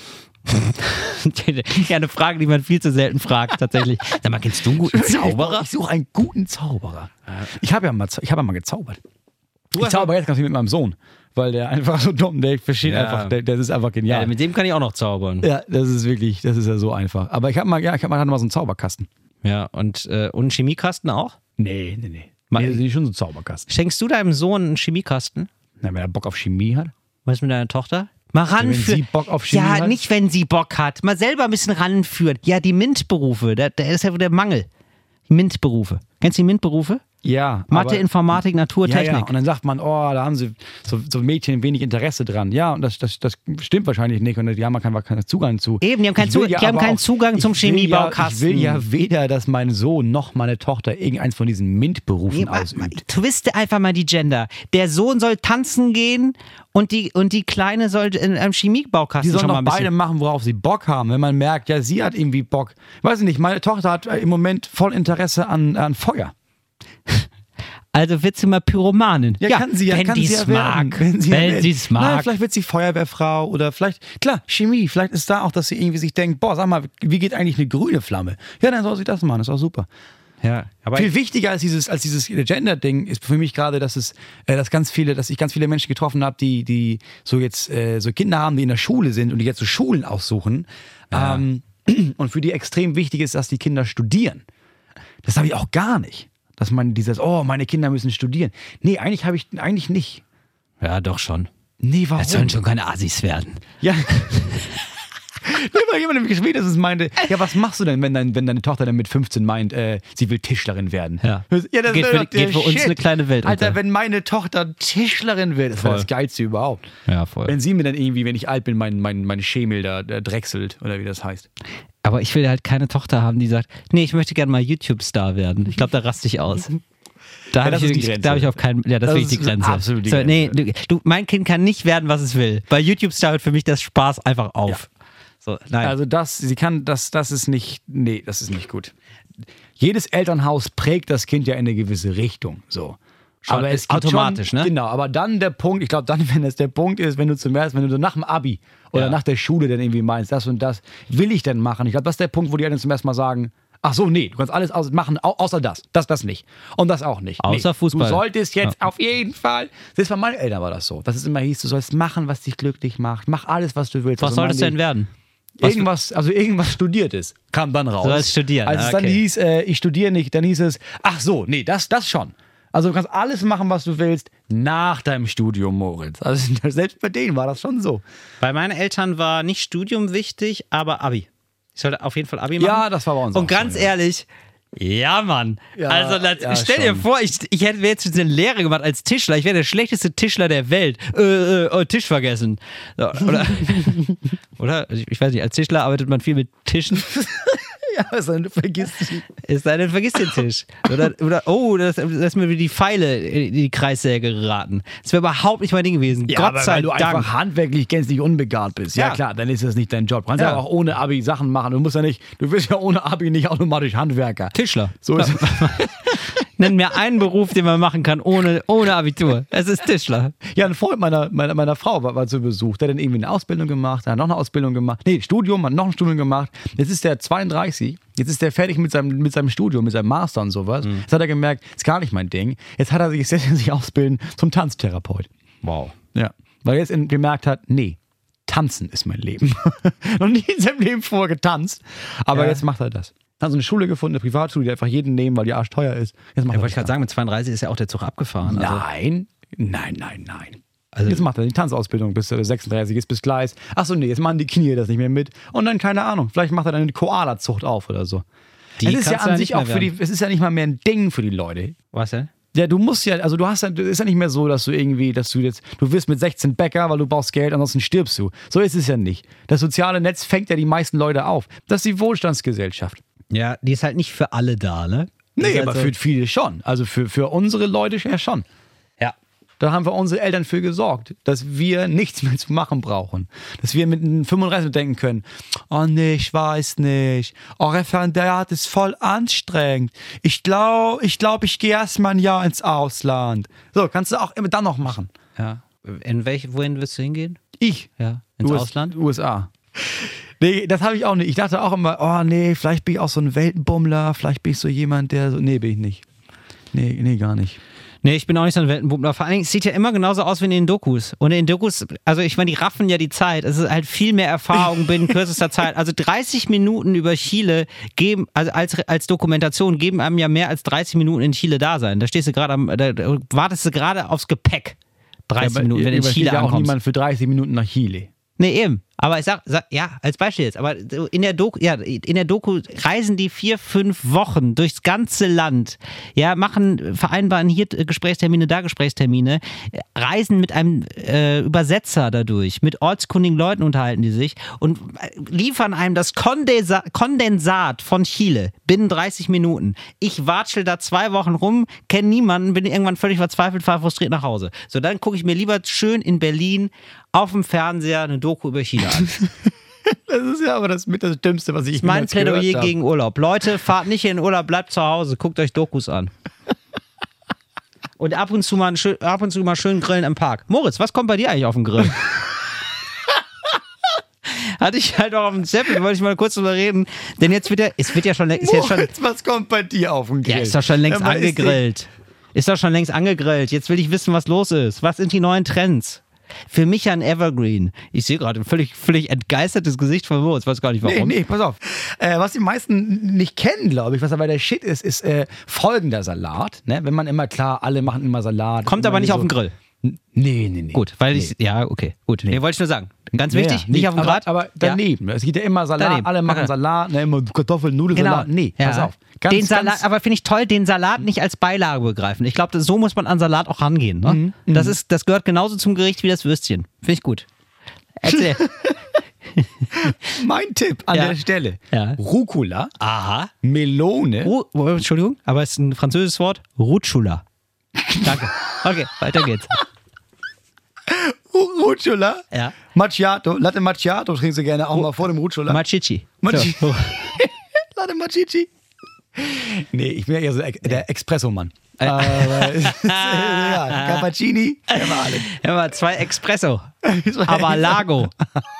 Ja, eine Frage, die man viel zu selten fragt, tatsächlich. Sag mal, kennst du einen guten Zauberer? Ich suche einen guten Zauberer. Ich habe ja mal gezaubert. Ich zauber jetzt ganz viel mit meinem Sohn, weil der einfach so dumm, der versteht einfach, der ist einfach genial. Ja, mit dem kann ich auch noch zaubern. Ja, das ist ja so einfach. Aber ich hatte mal so einen Zauberkasten. Ja, und einen Chemiekasten auch? Nee. Das ist schon so ein Zauberkasten. Schenkst du deinem Sohn einen Chemiekasten? Na, wenn er Bock auf Chemie hat. Was ist mit deiner Tochter? Mal ranführen. Wenn sie Bock auf Chemie hat? Ja, nicht wenn sie Bock hat. Mal selber ein bisschen ranführen. Ja, die MINT-Berufe, da ist ja der Mangel. Die MINT-Berufe. Kennst du die MINT-Berufe? Ja. Mathe, Informatik, Naturtechnik. Ja. Und dann sagt man, oh, da haben sie so Mädchen wenig Interesse dran. Ja, und das stimmt wahrscheinlich nicht. Und die haben keinen Zugang zu. Eben, die haben keinen Zugang zum Chemiebaukasten. Ich will ja weder, dass mein Sohn noch meine Tochter irgendeins von diesen MINT-Berufen ausübt. Twiste einfach mal die Gender. Der Sohn soll tanzen gehen und die Kleine soll in einem Chemiebaukasten schon mal ein bisschen. Die sollen doch beide machen, worauf sie Bock haben. Wenn man merkt, ja, sie hat irgendwie Bock. Weiß ich nicht, meine Tochter hat im Moment voll Interesse an Feuer. Also wird sie mal Pyromanin. Ja, kann sie es mag. Wenn sie es mag. Nein, vielleicht wird sie Feuerwehrfrau oder vielleicht, klar, Chemie. Vielleicht ist da auch, dass sie irgendwie sich denkt, boah, sag mal, wie geht eigentlich eine grüne Flamme? Ja, dann soll sie das machen, das ist auch super. Ja, aber viel wichtiger als dieses Gender-Ding ist für mich gerade, dass ich ganz viele Menschen getroffen habe, die so jetzt so Kinder haben, die in der Schule sind und die jetzt so Schulen aussuchen. Ja. Und für die extrem wichtig ist, dass die Kinder studieren. Das habe ich auch gar nicht. Dass man meine Kinder müssen studieren. Nee, eigentlich nicht. Ja, doch schon. Nee, warum? Das sollen schon keine Assis werden. Ja. Jemand im Gespräch, das ist meinte, ja, was machst du denn, wenn deine Tochter dann mit 15 meint, sie will Tischlerin werden? Ja, das geht für uns eine kleine Welt Alter, unter. wenn meine Tochter Tischlerin wird, das wäre das Geilste überhaupt. Ja, voll. Wenn sie mir dann irgendwie, wenn ich alt bin, mein Schemel da drechselt, oder wie das heißt. Aber ich will halt keine Tochter haben, die sagt, nee, ich möchte gerne mal YouTube-Star werden. Ich glaube, da raste ich aus. Da habe ich auf keinen. Ja, das ist wirklich die Grenze. Absolut die Grenze. Nee, mein Kind kann nicht werden, was es will. Bei YouTube-Star hört für mich das Spaß einfach auf. Ja. So, nein. Also das ist nicht gut. Jedes Elternhaus prägt das Kind ja in eine gewisse Richtung. So. Aber es gibt automatisch, schon, ne? Genau, aber dann der Punkt, ich glaube dann, wenn es der Punkt ist, wenn du so nach dem Abi oder nach der Schule dann irgendwie meinst, das und das will ich denn machen. Ich glaube, das ist der Punkt, wo die Eltern zum ersten Mal sagen, ach so, nee, du kannst alles machen, außer das nicht. Und das auch nicht. Außer Fußball. Du solltest jetzt auf jeden Fall, selbst bei meinen Eltern war das so, dass es immer hieß, du sollst machen, was dich glücklich macht. Mach alles, was du willst. Was solltest du denn werden? Irgendwas Studiertes kam dann raus. Du sollst studieren. Als es dann hieß, ich studiere nicht, dann hieß es, ach so, nee, das schon. Also du kannst alles machen, was du willst, nach deinem Studium, Moritz. Also selbst bei denen war das schon so. Bei meinen Eltern war nicht Studium wichtig, aber Abi. Ich sollte auf jeden Fall Abi machen. Ja, das war bei uns Und auch ganz so, ja. ehrlich, ja, Mann. Ja, also stell dir schon. vor, ich hätte mir jetzt eine Lehre gemacht als Tischler. Ich wäre der schlechteste Tischler der Welt. Tisch vergessen. So, oder ich weiß nicht, als Tischler arbeitet man viel mit Tischen. Ja, du vergisst die. Es sei denn, vergiss den Tisch. Oder da ist mir wieder die Pfeile in die Kreissäge geraten. Das wäre überhaupt nicht mein Ding gewesen. Ja, Gott aber sei weil du Dank. einfach handwerklich gänzlich unbegabt bist. Ja, Ja. klar, dann ist das nicht dein Job. Du kannst ja auch ohne Abi Sachen machen. Du wirst ja ohne Abi nicht automatisch Handwerker. Tischler. So ist es. Nenn mir einen Beruf, den man machen kann ohne Abitur. Es ist Tischler. Ja, ein Freund meiner Frau war zu Besuch. Der hat dann irgendwie eine Ausbildung gemacht, hat noch eine Ausbildung gemacht. Nee, Studium, hat noch ein Studium gemacht. Jetzt ist der 32. Jetzt ist der fertig mit seinem Studium, mit seinem Master und sowas. Jetzt hat er gemerkt, ist gar nicht mein Ding. Jetzt hat er sich ausbilden zum Tanztherapeut. Wow. Ja, weil er jetzt gemerkt hat, nee, Tanzen ist mein Leben. Noch nie in seinem Leben vorher getanzt, aber jetzt macht er das. Hat so eine Schule gefunden, eine Privatschule, die einfach jeden nehmen, weil die arschteuer ist. Jetzt macht Ja, er wollte ich das gerade sagen, mit 32 ist ja auch der Zug abgefahren. Also, Nein. Also- Jetzt macht er die Tanzausbildung, bis er 36 ist, bis Gleis. Achso, nee, jetzt machen die Knie das nicht mehr mit. Und dann, keine Ahnung, vielleicht macht er dann eine Koala-Zucht auf oder so. Die Es ist ja kannst du an ja sich nicht mehr auch es ist ja nicht mal mehr ein Ding für die Leute. was denn? Ja, du musst ja, also das ist ja nicht mehr so, du wirst mit 16 Bäcker, weil du brauchst Geld, ansonsten stirbst du. So ist es ja nicht. Das soziale Netz fängt ja die meisten Leute auf. Das ist die Wohlstandsgesellschaft. Ja, die ist halt nicht für alle da, ne? Nee, Ist aber halt so- für viele schon. Also für unsere Leute ja schon. Ja. Da haben wir unsere Eltern für gesorgt, dass wir nichts mehr zu machen brauchen. Dass wir mit 35 denken können, oh nee, ich weiß nicht. Oh, Referendariat ist voll anstrengend. Ich glaube, ich gehe erstmal ein Jahr ins Ausland. So, kannst du auch immer dann noch machen. Ja. Wohin willst du hingehen? Ich? Ja. Ins Ausland? USA. Nee, das habe ich auch nicht. Ich dachte auch immer, oh nee, vielleicht bin ich auch so ein Weltenbummler, vielleicht bin ich so jemand, der so, nee, bin ich nicht. Nee, gar nicht. Nee, ich bin auch nicht so ein Weltenbummler. Vor allen Dingen, es sieht ja immer genauso aus wie in den Dokus. Und in den Dokus, also ich meine, die raffen ja die Zeit. Es ist halt viel mehr Erfahrung binnen kürzester Zeit. Also 30 Minuten über Chile geben, also als Dokumentation geben einem ja mehr als 30 Minuten in Chile da sein. Da stehst du gerade da wartest du gerade aufs Gepäck. 30 Minuten, wenn du in steht Chile ja auch ankommst. niemand für 30 Minuten nach Chile. Nee, eben. Aber ich sag, ja, als Beispiel jetzt, aber in der Doku reisen die 4-5 Wochen durchs ganze Land, ja, vereinbaren hier Gesprächstermine, da Gesprächstermine, reisen mit einem Übersetzer dadurch, mit ortskundigen Leuten unterhalten die sich und liefern einem das Kondensat von Chile binnen 30 Minuten. Ich watschel da 2 Wochen rum, kenne niemanden, bin irgendwann völlig verzweifelt, fahre frustriert nach Hause. So, dann gucke ich mir lieber schön in Berlin auf dem Fernseher eine Doku über Chile an. Das ist ja aber das Dümmste, was ich Mein jemals gehört Plädoyer habe. gegen Urlaub. Leute, fahrt nicht in den Urlaub, bleibt zu Hause, guckt euch Dokus an. Und ab und zu mal schön grillen im Park. Moritz, was kommt bei dir eigentlich auf den Grill? Hatte ich halt auch auf dem Zettel, wollte ich mal kurz drüber reden. Denn es wird ja schon längst. Moritz, was kommt bei dir auf den Grill? Ja, ist doch schon längst Aber angegrillt. Ist doch schon längst angegrillt. Jetzt will ich wissen, was los ist. Was sind die neuen Trends? Für mich ein Evergreen. Ich sehe gerade ein völlig entgeistertes Gesicht von Moritz. Weiß gar nicht warum. Nee, pass auf. Was die meisten nicht kennen, glaube ich, was aber der Shit ist folgender Salat. Ne? Wenn man immer, klar, alle machen immer Salat. Kommt aber nicht auf den Grill. Nee. Gut, weil okay, gut. Nee, wollte ich nur sagen. Ganz wichtig, Ja, nicht auf dem Grad. Aber daneben. Es gibt ja immer Salat, Daneben. alle machen Okay. Salat, ne, immer Kartoffeln, Nudelsalat. Genau. Nee, pass auf. Den Salat, aber finde ich toll, den Salat nicht als Beilage begreifen. Ich glaube, so muss man an Salat auch rangehen. Ne? Das gehört genauso zum Gericht wie das Würstchen. Finde ich gut. Erzähl. Mein Tipp an der Stelle. Ja. Rucola, Aha. Melone. Entschuldigung, aber es ist ein französisches Wort. Rucola. Danke. Okay, weiter geht's. Rucola, Ja. Macchiato, Latte Macchiato trinkst du gerne auch mal vor dem Rucola. Machichi. Machi- So. Latte Macchichi. Nee, ich bin ja eher so der Espresso-Mann. Ja, Cappuccini, Immer 2 Espresso. Aber Lago.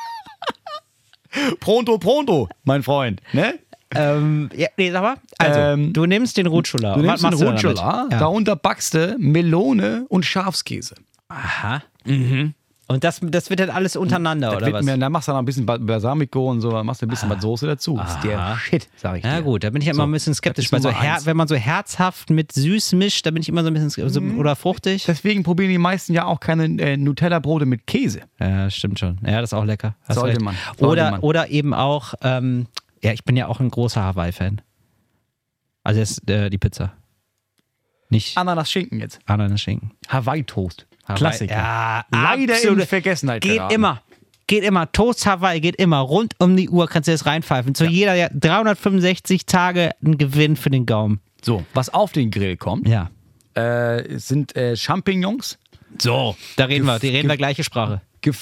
Pronto, mein Freund. Ne? Ja, nee, sag mal. Also, du nimmst den Rucola. Du nimmst den machst du Rucola, damit? Ja. darunter backst du Melone und Schafskäse. Aha. Und das wird dann alles untereinander, oder was? Da machst du noch ein bisschen Balsamico und so, dann machst du ein bisschen was Soße dazu. Das ist der Shit, sag ich dir. Ja gut, da bin ich immer ein bisschen skeptisch, weil Nummer wenn man so herzhaft mit süß mischt, da bin ich immer so ein bisschen oder fruchtig. Deswegen probieren die meisten ja auch keine Nutella-Brote mit Käse. Ja, stimmt schon. Ja, das ist auch lecker. Hast Sollte recht. man. Oder eben auch, ja, ich bin ja auch ein großer Hawaii-Fan. Also jetzt die Pizza. Nicht Ananas-Schinken jetzt. Ananas-Schinken. Hawaii-Toast. Hawaii. Klassiker. Ja, Leider absolut. in Vergessenheit Geht geraten. immer. Geht immer. Toast Hawaii geht immer. Rund um die Uhr kannst du das reinpfeifen. Zu jeder 365 Tage ein Gewinn für den Gaumen. So, was auf den Grill kommt, Ja. sind Champignons. So, da reden wir. Die reden der gleiche Sprache.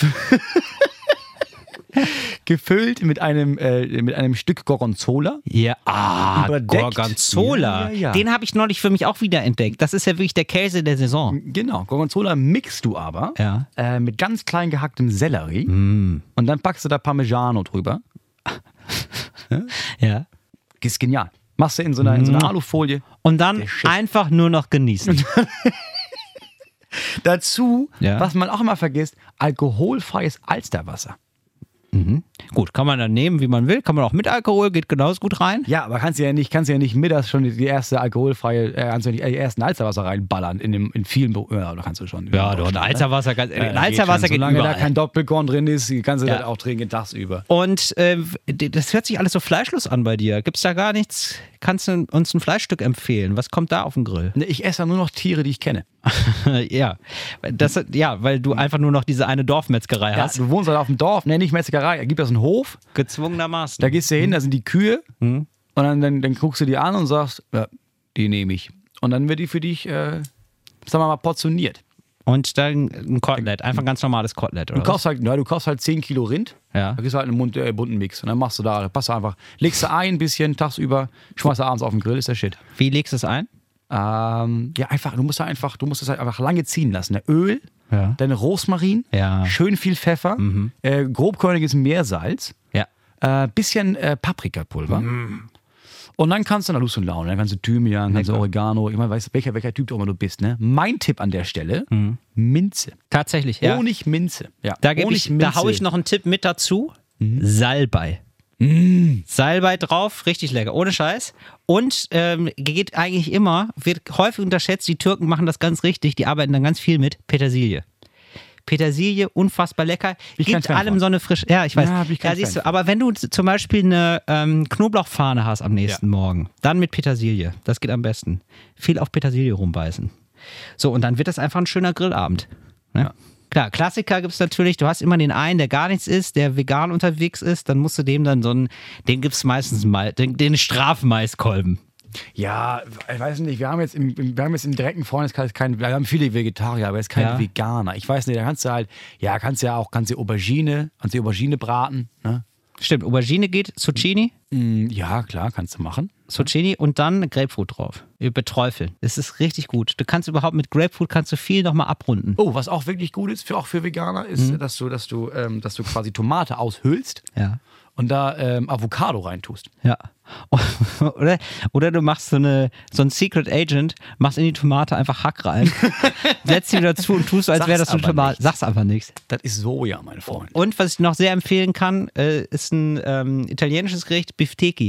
Gefüllt mit einem Stück Gorgonzola. Ja, Überdeckt. Gorgonzola. Ja. Den habe ich neulich für mich auch wieder entdeckt. Das ist ja wirklich der Käse der Saison. Genau, Gorgonzola mixt du aber Ja. mit ganz klein gehacktem Sellerie und dann packst du da Parmigiano drüber. Ja. Ist genial. Machst du in so einer Alufolie. Und dann einfach nur noch genießen. Dazu, Ja. was man auch immer vergisst, alkoholfreies Alsterwasser. Gut, kann man dann nehmen, wie man will. Kann man auch mit Alkohol, geht genauso gut rein. Ja, aber kannst du ja nicht mittags schon die erste alkoholfreie, kannst du nicht die ersten Alsterwasser reinballern in vielen oder kannst du schon. Ja, doch, ein Alsterwasser, Alsterwasser geht überall. Solange da kein Doppelkorn drin ist, kannst du Ja. das auch trinken tagsüber. Und das hört sich alles so fleischlos an bei dir. Gibt's da gar nichts? Kannst du uns ein Fleischstück empfehlen? Was kommt da auf den Grill? Ne, ich esse ja nur noch Tiere, die ich kenne. Ja, weil du einfach nur noch diese eine Dorfmetzgerei Ja, hast. du wohnst halt auf dem Dorf, ne, nicht Metzgerei, da gibt es einen Hof, Gezwungenermaßen. da gehst du hin, da sind die Kühe und dann guckst du die an und sagst, ja, die nehme ich. Und dann wird die für dich, sagen wir mal, portioniert. Und dann ein Kotelett, einfach ein ganz normales Kotelett, oder? Du kaufst halt 10 Kilo Rind, Ja. da kriegst du halt einen bunten Mix und dann machst du legst du ein bisschen tagsüber, schmeißt du abends auf den Grill, ist der Shit. Wie legst du es ein? Ja, du musst es halt einfach lange ziehen lassen. Ne? Öl, Ja. dann Rosmarin, Ja. schön viel Pfeffer, grobkörniges Meersalz, Ja. bisschen Paprikapulver. Und dann kannst du nach Lust und Laune, dann kannst du Thymian, kannst du Oregano, ich meine, weißt du, welcher Typ auch immer du bist, ne? Mein Tipp an der Stelle, Minze. Tatsächlich, ja. Honigminze. Ja. Da hau ich noch einen Tipp mit dazu. Salbei. Salbei drauf, richtig lecker, ohne Scheiß. Und geht eigentlich immer, wird häufig unterschätzt, die Türken machen das ganz richtig, die arbeiten dann ganz viel mit Petersilie. Petersilie, unfassbar lecker. Ich kein Gibt Fan allem von. so eine frische. Ja, ich weiß. Ja, hab ich kein siehst Fan du, aber wenn du zum Beispiel eine Knoblauchfahne hast am nächsten Morgen, dann mit Petersilie. Das geht am besten. Viel auf Petersilie rumbeißen. So, und dann wird das einfach ein schöner Grillabend. Ne? Ja. Klar, Klassiker gibt es natürlich. Du hast immer den einen, der gar nichts isst, der vegan unterwegs ist. Dann musst du dem dann den gibt es meistens mal, den Strafmaiskolben. Ja, ich weiß nicht, wir haben jetzt im direkten Freundeskreis wir haben viele Vegetarier, aber jetzt keine Veganer. Ich weiß nicht, da kannst du Aubergine braten, ne? Stimmt, Aubergine geht, Zucchini. Ja, klar, kannst du machen. Zucchini und dann Grapefruit drauf. Beträufeln. Das ist richtig gut. Du kannst überhaupt mit Grapefruit viel nochmal abrunden. Oh, was auch wirklich gut ist, auch für Veganer, ist, dass du quasi Tomate aushüllst Ja. und da Avocado reintust. Ja. Oder du machst so ein Secret Agent, machst in die Tomate einfach Hack rein, setzt sie wieder zu und tust so, als wäre das eine Sag's aber Tomate. nichts. Sag's einfach nichts. Das ist Soja, mein Freund. Und was ich noch sehr empfehlen kann, ist ein italienisches Gericht, Bifteki.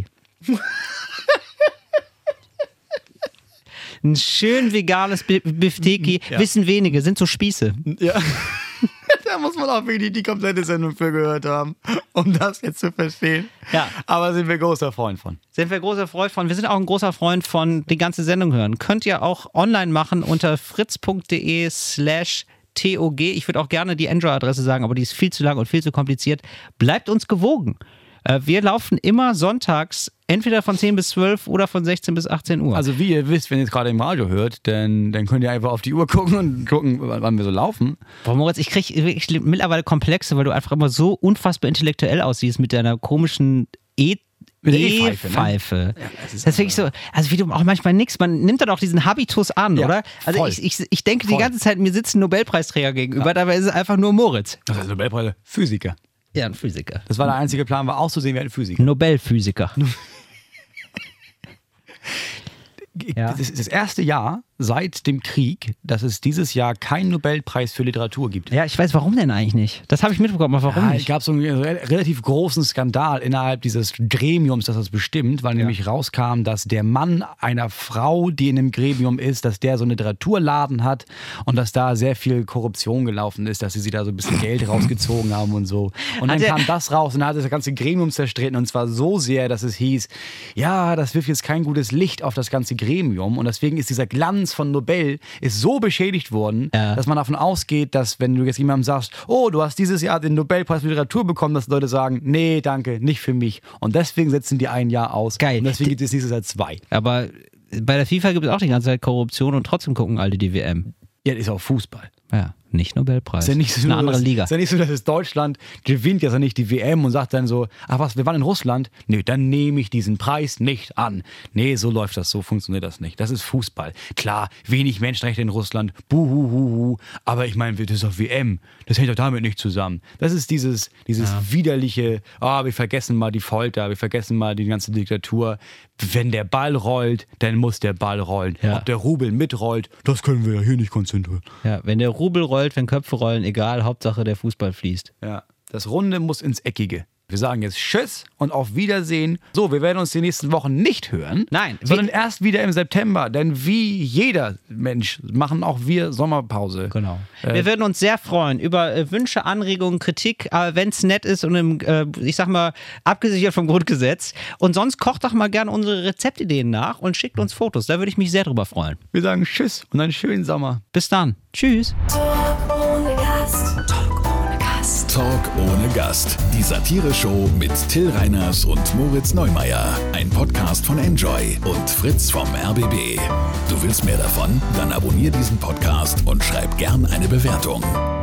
Ein schön veganes Bifteki, wissen wenige, sind so Spieße. Ja. Da muss man auch wirklich die komplette Sendung für gehört haben, um das jetzt zu verstehen. Ja. Aber sind wir großer Freund von. Sind wir großer Freund von. Wir sind auch ein großer Freund von die ganze Sendung hören. Könnt ihr auch online machen unter fritz.de/TOG. Ich würde auch gerne die Android-Adresse sagen, aber die ist viel zu lang und viel zu kompliziert. Bleibt uns gewogen. Wir laufen immer sonntags, entweder von 10 bis 12 oder von 16 bis 18 Uhr. Also wie ihr wisst, wenn ihr jetzt gerade im Radio hört, dann könnt ihr einfach auf die Uhr gucken und gucken, wann wir so laufen. Boah, Moritz, ich kriege wirklich mittlerweile Komplexe, weil du einfach immer so unfassbar intellektuell aussiehst mit deiner komischen Mit der E-Pfeife. E-Pfeife. Ja, das ist wirklich so, also wie du auch manchmal nix, man nimmt dann auch diesen Habitus an, oder? Also voll. ich denke die ganze Zeit, mir sitzt ein Nobelpreisträger gegenüber, dabei ist es einfach nur Moritz. Das ist Nobelpreis. Physiker. Ja, ein Physiker. Das war der einzige Plan, war auszusehen wie ein Physiker. Nobelphysiker. Ja. Das ist das erste Jahr seit dem Krieg, dass es dieses Jahr keinen Nobelpreis für Literatur gibt. Ja, ich weiß, warum denn eigentlich nicht? Das habe ich mitbekommen, aber warum Es nicht? gab so einen relativ großen Skandal innerhalb dieses Gremiums, das das bestimmt, weil nämlich rauskam, dass der Mann einer Frau, die in dem Gremium ist, dass der so einen Literaturladen hat und dass da sehr viel Korruption gelaufen ist, dass sie da so ein bisschen Geld rausgezogen haben und so. Und dann kam das raus und dann hat das ganze Gremium zerstritten und zwar so sehr, dass es hieß, ja, das wirft jetzt kein gutes Licht auf das ganze Gremium und deswegen ist dieser Glanz von Nobel ist so beschädigt worden, dass man davon ausgeht, dass wenn du jetzt jemandem sagst, oh, du hast dieses Jahr den Nobelpreis für Literatur bekommen, dass Leute sagen, nee, danke, nicht für mich. Und deswegen setzen die ein Jahr aus. Geil. Und deswegen gibt es dieses Jahr 2. Aber bei der FIFA gibt es auch die ganze Zeit Korruption und trotzdem gucken alle die WM. Ja, das ist auch Fußball. Ja, nicht Nobelpreis. Ist ja nicht so, das ist eine andere Liga. Ist ja nicht so, dass es Deutschland gewinnt ja nicht die WM und sagt dann so, ach was, wir waren in Russland? Nee, dann nehme ich diesen Preis nicht an. Nee, so läuft das, so funktioniert das nicht. Das ist Fußball. Klar, wenig Menschenrechte in Russland, buhuhuhu, aber ich meine, das ist doch WM. Das hängt doch damit nicht zusammen. Das ist dieses widerliche, wir vergessen mal die Folter, wir vergessen mal die ganze Diktatur. Wenn der Ball rollt, dann muss der Ball rollen. Ja. Ob der Rubel mitrollt, das können wir ja hier nicht konzentrieren. Ja, wenn der Rubel rollt, wenn Köpfe rollen, egal, Hauptsache der Fußball fließt. Ja, das Runde muss ins Eckige. Wir sagen jetzt Tschüss und auf Wiedersehen. So, wir werden uns die nächsten Wochen nicht hören. Nein. Sondern erst wieder im September. Denn wie jeder Mensch machen auch wir Sommerpause. Genau. Wir würden uns sehr freuen über Wünsche, Anregungen, Kritik, wenn es nett ist und ich sag mal, abgesichert vom Grundgesetz. Und sonst kocht doch mal gerne unsere Rezeptideen nach und schickt uns Fotos. Da würde ich mich sehr drüber freuen. Wir sagen Tschüss und einen schönen Sommer. Bis dann. Tschüss. Talk ohne Gast. Die Satire-Show mit Till Reiners und Moritz Neumeier. Ein Podcast von Enjoy und Fritz vom RBB. Du willst mehr davon? Dann abonnier diesen Podcast und schreib gern eine Bewertung.